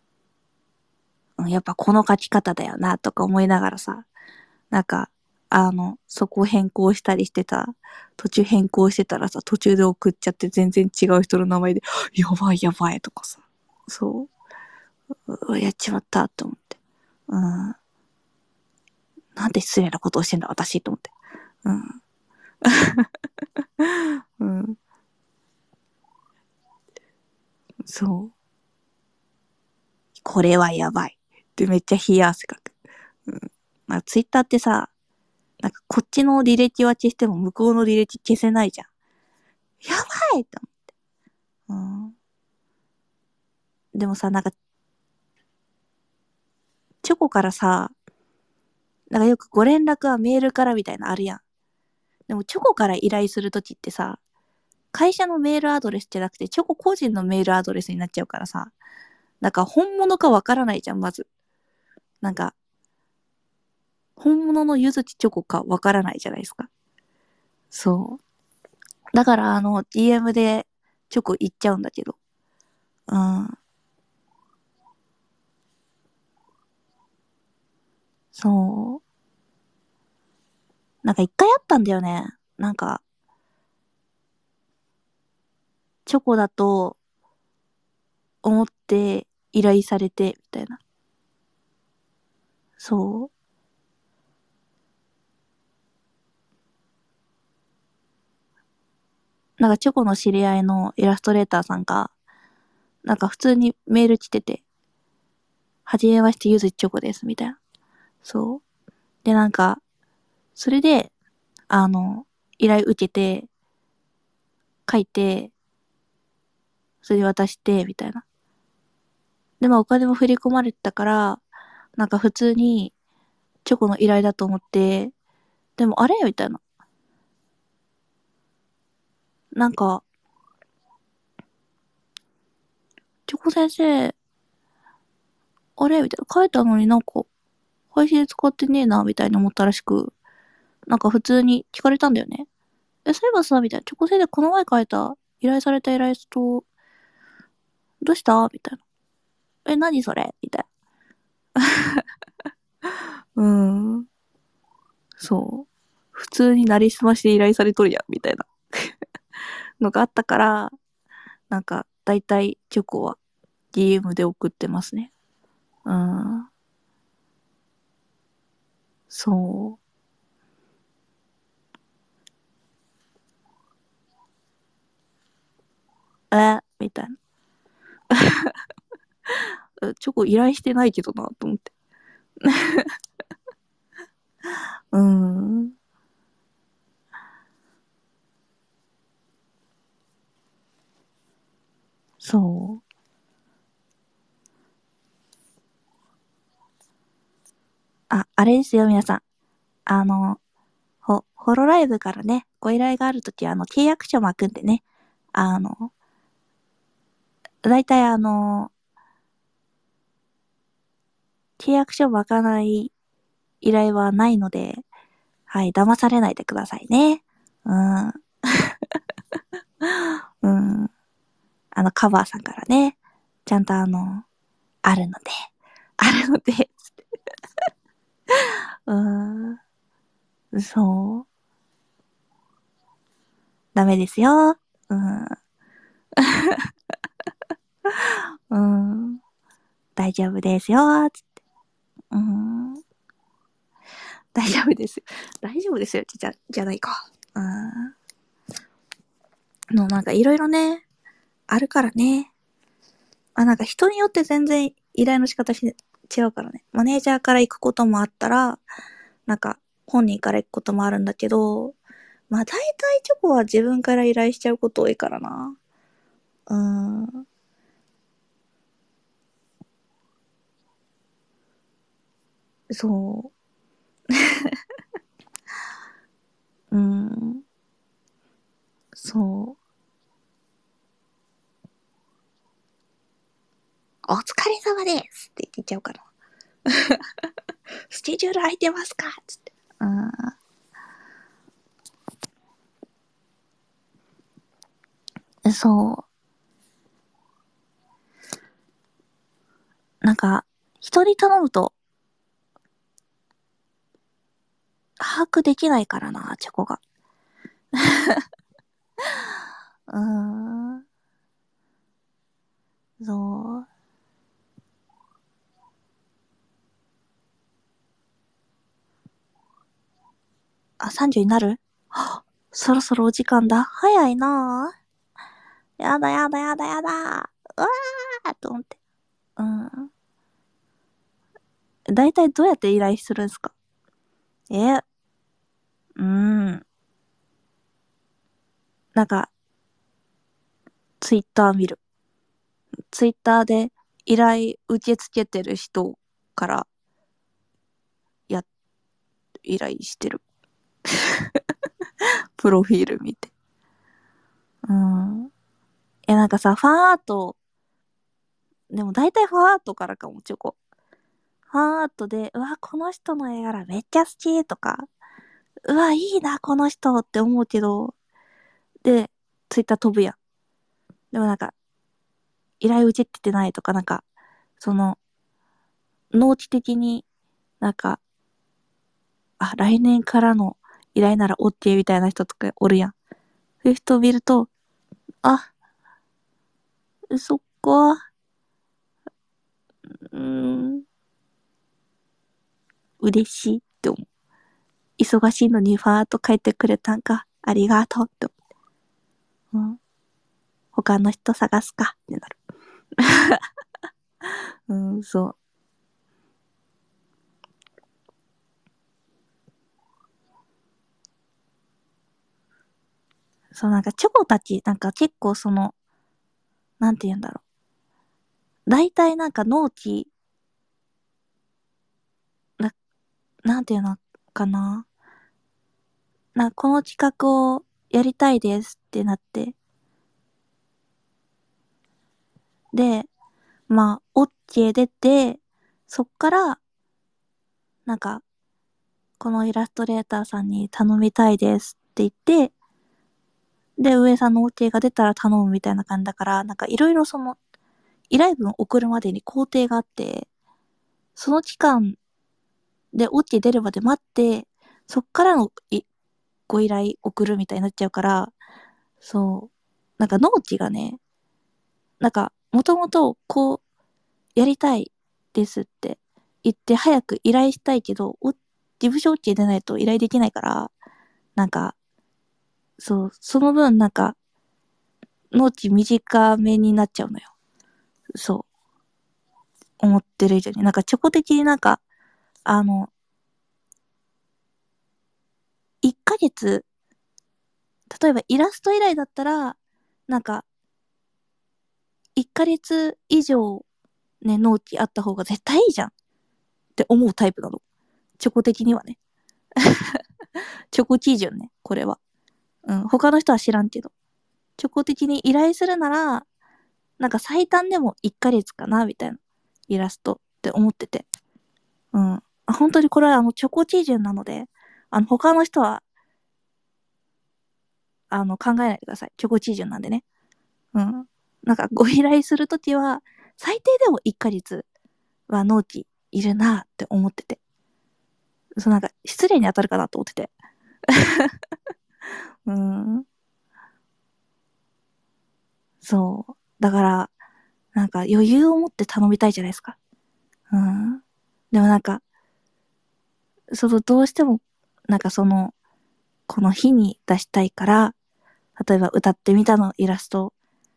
やっぱこの書き方だよなとか思いながらさ、なんか、そこ変更したりしてた、途中変更してたらさ、途中で送っちゃって全然違う人の名前で、やばいやばいとかさ、そう、やっちまったと思って。うん。なんて失礼なことをしてんだ、私、と思って。うん。うん。そう。これはやばい。ってめっちゃ冷や汗かく。うん。ツイッターってさ、こっちの履歴は消しても向こうの履歴消せないじゃん。やばいって思う。うん。でもさ、チョコからさ、よくご連絡はメールからみたいなのあるやん。でもチョコから依頼するときってさ、会社のメールアドレスじゃなくて、チョコ個人のメールアドレスになっちゃうからさ、本物かわからないじゃん、まず。なんか、本物のゆずきチョコかわからないじゃないですか。そう。だから、DM でチョコ言っちゃうんだけど。うん。そう。一回あったんだよね。チョコだと思って依頼されて、みたいな。そう。チョコの知り合いのイラストレーターさんが、普通にメール来てて、はじめましてゆずきチョコです、みたいな。そう。で、それで、あの、依頼受けて、書いて、それで渡して、みたいな。で、お金も振り込まれてたから、普通にチョコの依頼だと思って、でもあれみたいな。なんか、チョコ先生、あれみたいな。書いたのに配信使ってねえな、みたいに思ったらしく、普通に聞かれたんだよね。そういえばさ、みたいな。チョコ先生この前書いた、依頼されたイラスト、どうしたみたいな。何それみたいな。そう。普通になりすまして依頼されとるやん、みたいなのがあったから、だいたいチョコは DM で送ってますね。うん。そう。みたいな。チョコ依頼してないけどな、と思って。うん。そう。あれですよ、皆さん。ホロライブからね、 ご依頼があるときは、契約書巻くんでね、だいたい契約書巻かない依頼はないので、はい、騙されないでくださいね。うん。うん。カバーさんからね、ちゃんとあるので、あるので、そう。ダメですよ。うん。うん。大丈夫ですよ。つって。うん。大丈夫ですよ。大丈夫ですよ。じゃないか。うん。なんかいろいろね、あるからね。なんか人によって全然依頼の仕方違うからね。マネージャーから行くこともあったら、なんか本人から行くこともあるんだけど、大体チョコは自分から依頼しちゃうこと多いからな。そう。そう。お疲れ様ですって言っちゃうから。スケジュール空いてますかつって。そう。なんか、人に頼むと、把握できないからな、チョコが。うーん。そう。30になる？そろそろお時間だ。早いなぁ。やだやだやだやだ。うわーと思って。うん。だいたいどうやって依頼するんですか？え、なんか、ツイッター見る。ツイッターで依頼受け付けてる人からや、依頼してる。プロフィール見て。うん。なんかさ、ファンアート、でも大体ファンアートからかも、チョコ。ファンアートで、うわ、この人の絵柄めっちゃ好きとか、うわ、いいな、この人って思うけど、で、ツイッター飛ぶやん。でもなんか、依頼受け付けてないとか、なんか、その、農地的になんか、来年からの依頼なら OK みたいな人とかおるやん。そういう人を見ると、あ、そっか、うーん、嬉しいって思う。忙しいのにファーっと書いてくれたんか。ありがとうって思う。うん。他の人探すかってなる。うん、そう。そう、なんかチョコたち、なんか結構なんて言うんだろう。大体なんか納期、なんていうのかな。この企画をやりたいですってなって。で、OK 出て、そっから、なんか、このイラストレーターさんに頼みたいですって言って、で、上さんの OK が出たら頼むみたいな感じだから、なんかいろいろ依頼文送るまでに工程があって、その期間で OK 出るまで待って、そっからのご依頼送るみたいになっちゃうから、そう。なんか納期がね、なんか、もともとこう、やりたいですって言って早く依頼したいけど、事務所 OK 出ないと依頼できないから、なんか、そう、その分なんか、納期短めになっちゃうのよ。そう、思ってる以上に。なんか、チョコ的になんか、あの、1ヶ月、例えばイラスト依頼だったら、なんか、1ヶ月以上ね、納期あった方が絶対いいじゃんって思うタイプなの。チョコ的にはね。チョコ基準ね、これは。 うん、他の人は知らんけど。チョコ的に依頼するなら、なんか最短でも1ヶ月かな、みたいな。イラストって思ってて。うん。本当にこれはチョコ基準なので、他の人は、考えないでください。チョコ基準なんでね。うん。なんかご依頼するときは、最低でも1ヶ月は納期いるなって思ってて。なんか失礼に当たるかなと思ってて。うん。そう。だから、なんか余裕を持って頼みたいじゃないですか。うん。でもなんか、どうしても、なんかこの日に出したいから、例えば歌ってみたのイラスト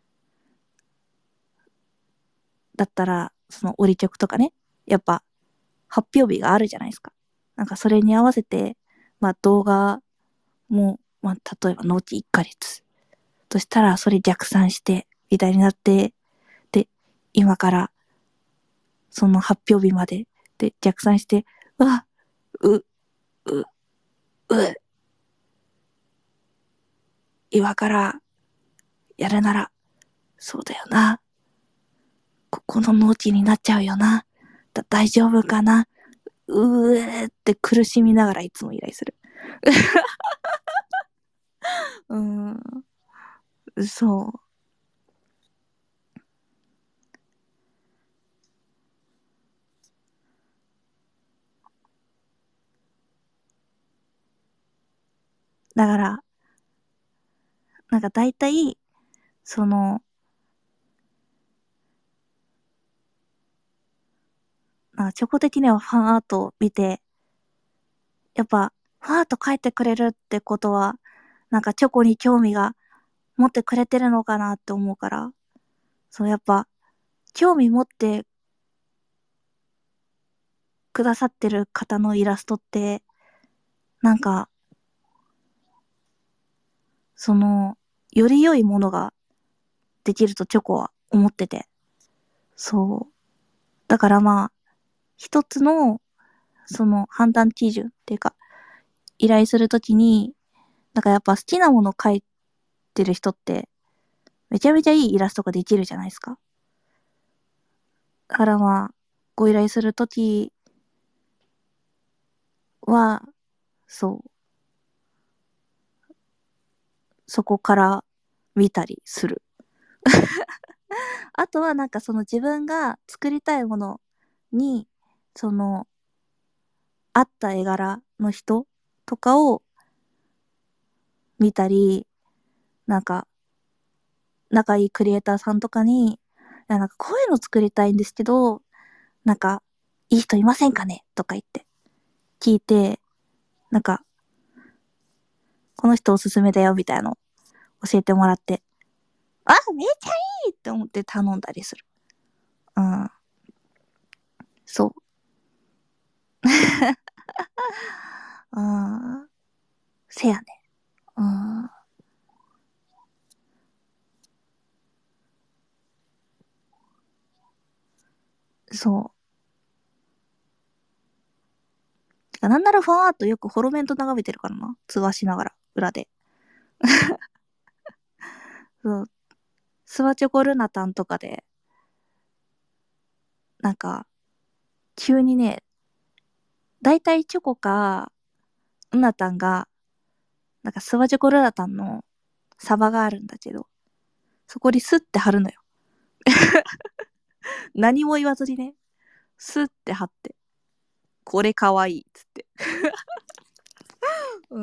だったら、折り曲とかね、やっぱ発表日があるじゃないですか。なんかそれに合わせて、まあ動画も、まあ例えば納期1ヶ月としたら、それ逆算して、みたいになって、で、今からその発表日まで、で、逆算して、うわ、う、う、う、今からやるなら、そうだよな。ここの納期になっちゃうよな。大丈夫かな。って苦しみながらいつも依頼する。うん、そう。だから、なんか大体、その、なんかチョコ的にはファンアートを見て、やっぱ、ファンアート描いてくれるってことは、なんかチョコに興味が持ってくれてるのかなって思うから、そう、やっぱ、興味持ってくださってる方のイラストって、なんか、より良いものができるとチョコは思ってて。そう。だからまあ、一つの、判断基準っていうか、依頼するときに、なんかやっぱ好きなもの描いてる人って、めちゃめちゃいいイラストができるじゃないですか。だからまあ、ご依頼するときは、そう、そこから見たりする。あとはなんか自分が作りたいものに、その、合った絵柄の人とかを見たり、なんか、仲いいクリエイターさんとかに、いや、なんかこういうの作りたいんですけど、なんか、いい人いませんかねとか言って聞いて、なんか、この人おすすめだよみたいなの教えてもらって、あ、めっちゃいいって思って頼んだりする。うん。そう。うん。せやね。うん。そう。なんならファンアートよくホロメント眺めてるからな。通話しながら、裏で。そう。スワチョコルナタンとかで、なんか、急にね、だいたいチョコか、ルナタンが、なんかスワチョコルナタンのサバがあるんだけど、そこにスッて貼るのよ。何も言わずにね、スッて貼って、これかわいいっつって。うん。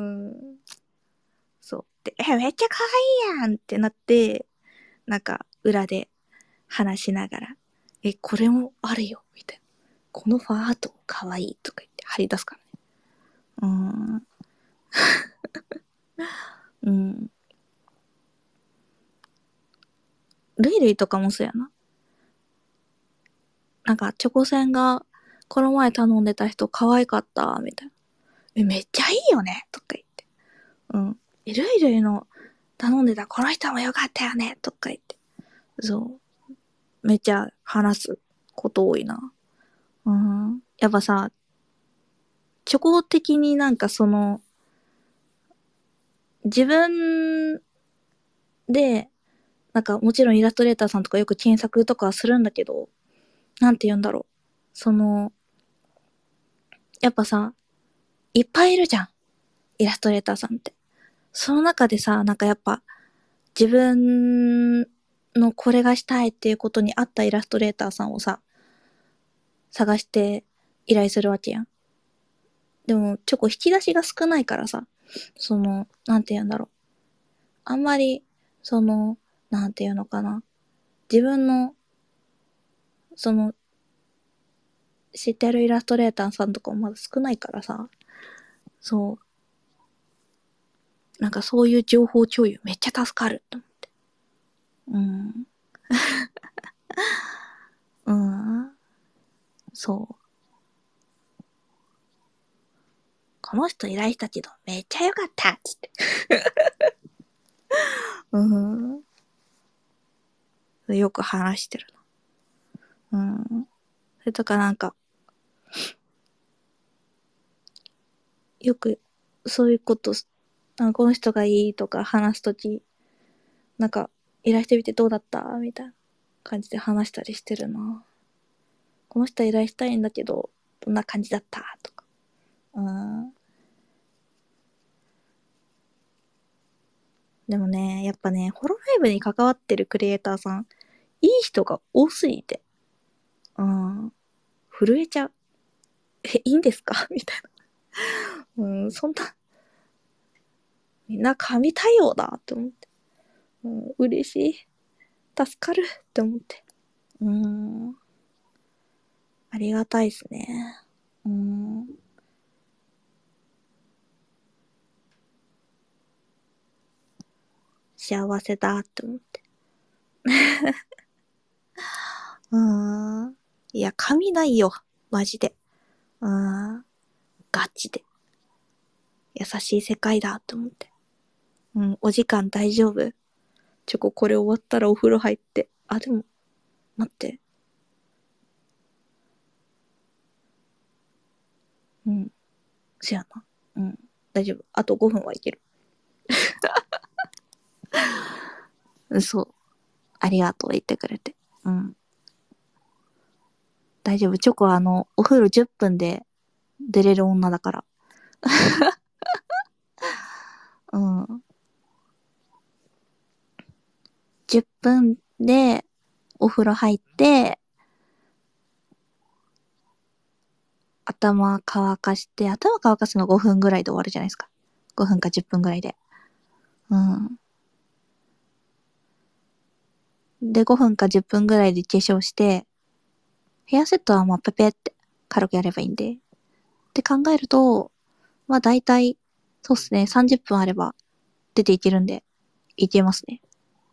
そう。で、めっちゃかわいいやんってなって、なんか裏で話しながら、これもあるよ、みたいな。このファートかわいいとか言って貼り出すからね。うーん。うん。ルイルイとかもそうやな。なんか、チョコセンが、この前頼んでた人可愛かった、みたいな。めっちゃいいよね、とか言って。うん。ルイルイの頼んでたこの人もよかったよね、とか言って。そう。めっちゃ話すこと多いな。うん。やっぱさ、チョコ的になんか自分で、なんかもちろんイラストレーターさんとかよく検索とかはするんだけど、なんて言うんだろう。やっぱさ、いっぱいいるじゃん。イラストレーターさんって。その中でさ、なんかやっぱ、自分のこれがしたいっていうことに合ったイラストレーターさんをさ、探して依頼するわけやん。でも、引き出しが少ないからさ、なんて言うんだろう。あんまり、なんて言うのかな。自分の、その、知ってるイラストレーターさんとかもまだ少ないからさ、そう、なんかそういう情報共有めっちゃ助かると思って。うん。うん。そう。この人依頼したけど、めっちゃ良かったっつって。うん。よく話してるな。うん。それとかなんか、よく、そういうこと、この人がいいとか話すとき、なんか、依頼してみてどうだったみたいな感じで話したりしてるな。この人依頼したいんだけど、どんな感じだったとか。うん。でもね、やっぱね、ホロライブに関わってるクリエイターさん、いい人が多すぎて。うん。震えちゃう。いいんですかみたいな。うん、そんな、みんな神対応だって思って。うん、嬉しい。助かるって思って。うん。ありがたいっすね。うん。幸せだって思って。うん。いや、神ないよ。マジで。うん。ガチで。優しい世界だって思って。うん。お時間大丈夫？これ終わったらお風呂入って。あ、でも、待って。うん。そやな。うん。大丈夫。あと5分はいける。そう。ありがとう、言ってくれて。うん。大丈夫。はお風呂10分で出れる女だから。うん。10分でお風呂入って、頭乾かすの5分ぐらいで終わるじゃないですか。5分か10分ぐらいで。うん。で、5分か10分ぐらいで化粧して、ヘアセットはまあペペって軽くやればいいんで。って考えると、まあ大体、そうっすね、30分あれば出ていけるんで、いけますね。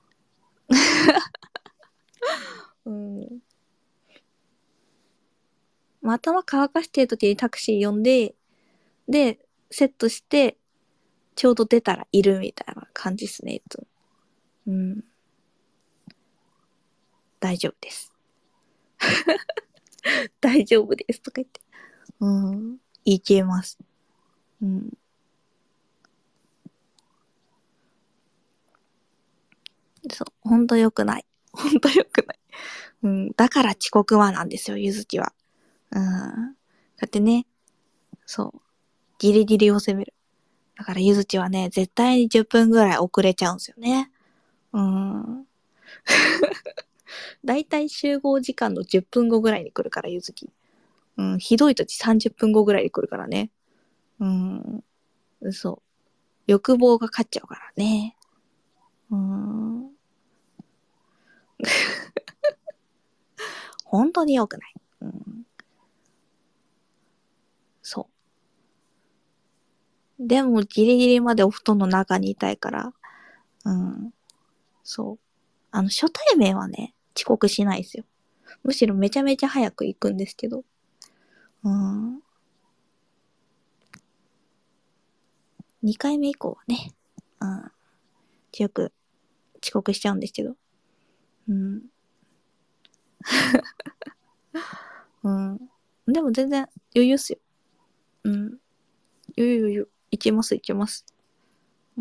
うん。まあ頭乾かしてる時にタクシー呼んで、で、セットして、ちょうど出たらいるみたいな感じっすね、いつも。うん。大丈夫です。大丈夫ですとか言って。うん。いけます。うん。そう。ほんと良くない。ほんと良くない。うん。だから遅刻はなんですよ、ゆずきは。うん。だってね、そう。ギリギリを攻める。だからゆずきはね、絶対に10分ぐらい遅れちゃうんですよね。うん。だいたい集合時間の10分後ぐらいに来るから、ゆずき。うん。ひどい時30分後ぐらいに来るからね。うん。そう。欲望が勝っちゃうからね。うーん。本当に良くない。うん。そう。でもギリギリまでお布団の中にいたいから、うん。そう。初対面はね、遅刻しないですよ。むしろめちゃめちゃ早く行くんですけど。うん。2回目以降はね、うん。よく遅刻しちゃうんですけど。うん。うん。でも全然余裕っすよ。うん。余裕余裕。いけますいけます。 うん。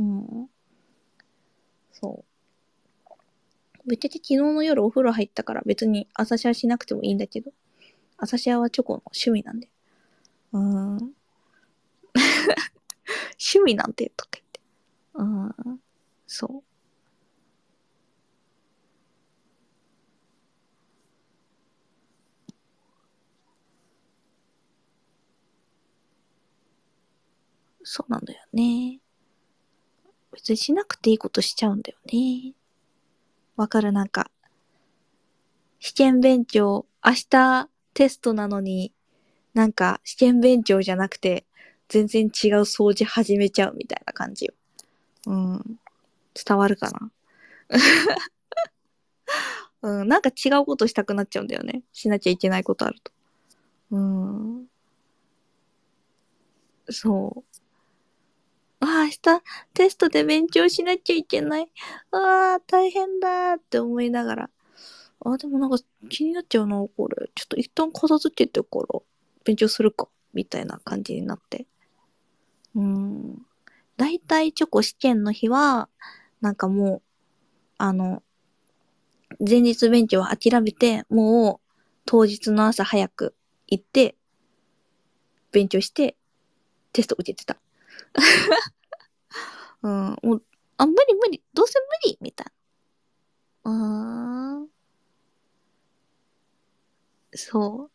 そう。ぶっちゃけ昨日の夜お風呂入ったから別に朝シャワしなくてもいいんだけど、朝シャワはチョコの趣味なんで。趣味なんてとか言って。そう。そうなんだよね。別にしなくていいことしちゃうんだよね。わかる、なんか、試験勉強、明日テストなのに、なんか試験勉強じゃなくて、全然違う掃除始めちゃうみたいな感じよ。伝わるかな。なんか違うことしたくなっちゃうんだよね。しなきゃいけないことあると。そう。明日テストで勉強しなきゃいけない。大変だって思いながら。でもなんか気になっちゃうな、これ。ちょっと一旦片付けてから勉強するか。みたいな感じになって。だいたいチョコ試験の日は、なんかもう、前日勉強は諦めて、もう、当日の朝早く行って、勉強して、テスト受けてた。もう、無理無理、どうせ無理みたいな。そう。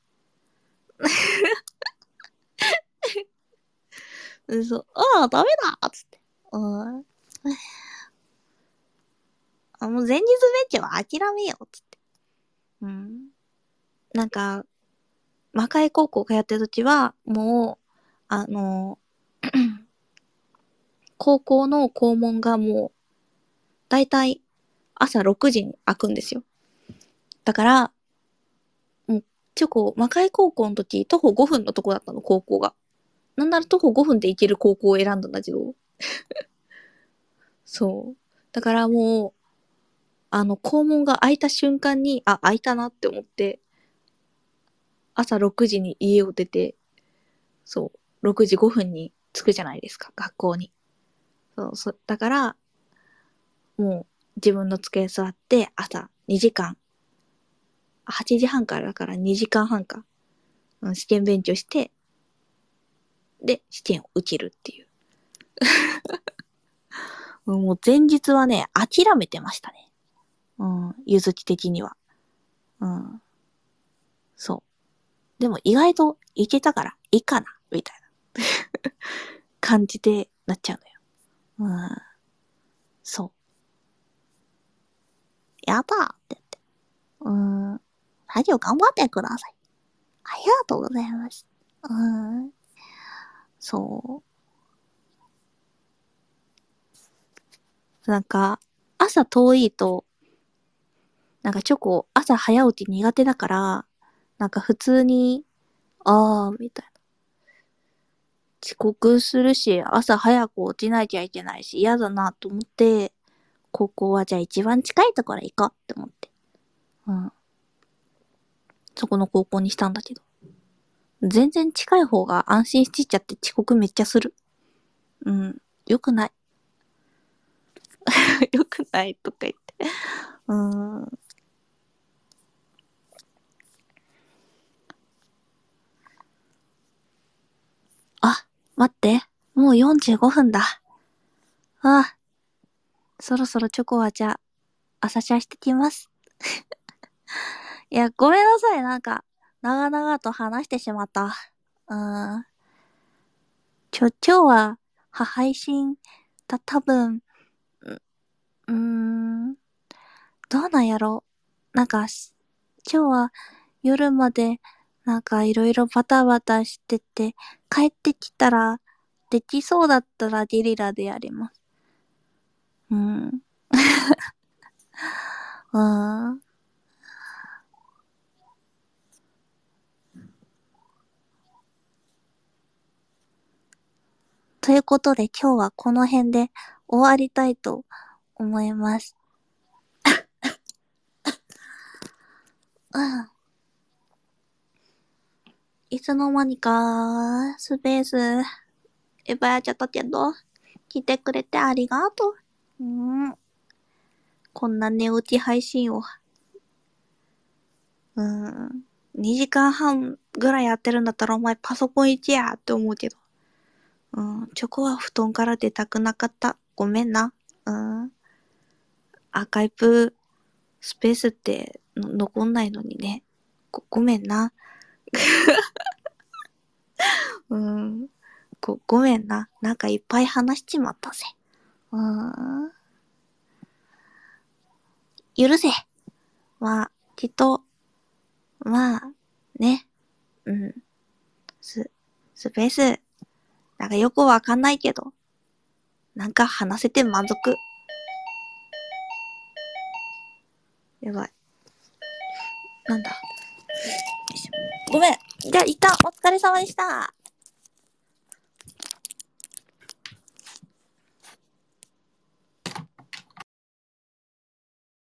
そう。ダメだつって。もう前日勉強は諦めようつって。なんか、魔界高校通ってる時は、もう、高校の校門がもう、だいたい朝6時に開くんですよ。だから、もう、魔界高校の時、徒歩5分のとこだったの、高校が。なんなら徒歩5分で行ける高校を選んだんだけど、そう。だからもう、校門が開いた瞬間に、開いたなって思って、朝6時に家を出て、そう、6時5分に着くじゃないですか、学校に。だから、もう、自分の机座って、朝2時間、8時半からだから2時間半か、試験勉強して、で、試験を受けるっていう。もう前日はね、諦めてましたね。ゆずき的には。うん。そう。でも意外といけたからいいかな、みたいな感じでなっちゃうのよ。そう。やったーって言って。作業頑張ってください。ありがとうございます。そう。なんか、朝遠いと、なんかチョコ朝早起き苦手だから、なんか普通に、みたいな。遅刻するし、朝早く起きなきゃいけないし、嫌だなと思って、高校はじゃあ一番近いところ行こうって思って。そこの高校にしたんだけど。全然近い方が安心しちゃって遅刻めっちゃする。よくない。よくないとか言って。待って。もう45分だ。そろそろチョコはじゃあ、朝シャしてきます。いや、ごめんなさい。なんか、長々と話してしまった。うん。今日は、配信、多分、うーん、どうなんやろ。なんか、今日は夜まで、なんかいろいろバタバタしてて、帰ってきたら、できそうだったらゲリラでやります。うん。うん。ということで今日はこの辺で終わりたいと思います。うん。いつの間にか、スペース、いっぱいやっちゃったけど、 来てくれてありがとう。こんな寝落ち配信を。2時間半ぐらいやってるんだったらお前パソコン行けやって思うけど。チョコは布団から出たくなかった。ごめんな。アーカイブスペースって残んないのにね。ごめんな。ごめんな。なんかいっぱい話しちまったぜ。許せ。まあ、きっと、まあ、ね。スペース、なんかよくわかんないけど、なんか話せて満足。やばい。なんだ。ごめん。じゃあ、一旦お疲れ様でした。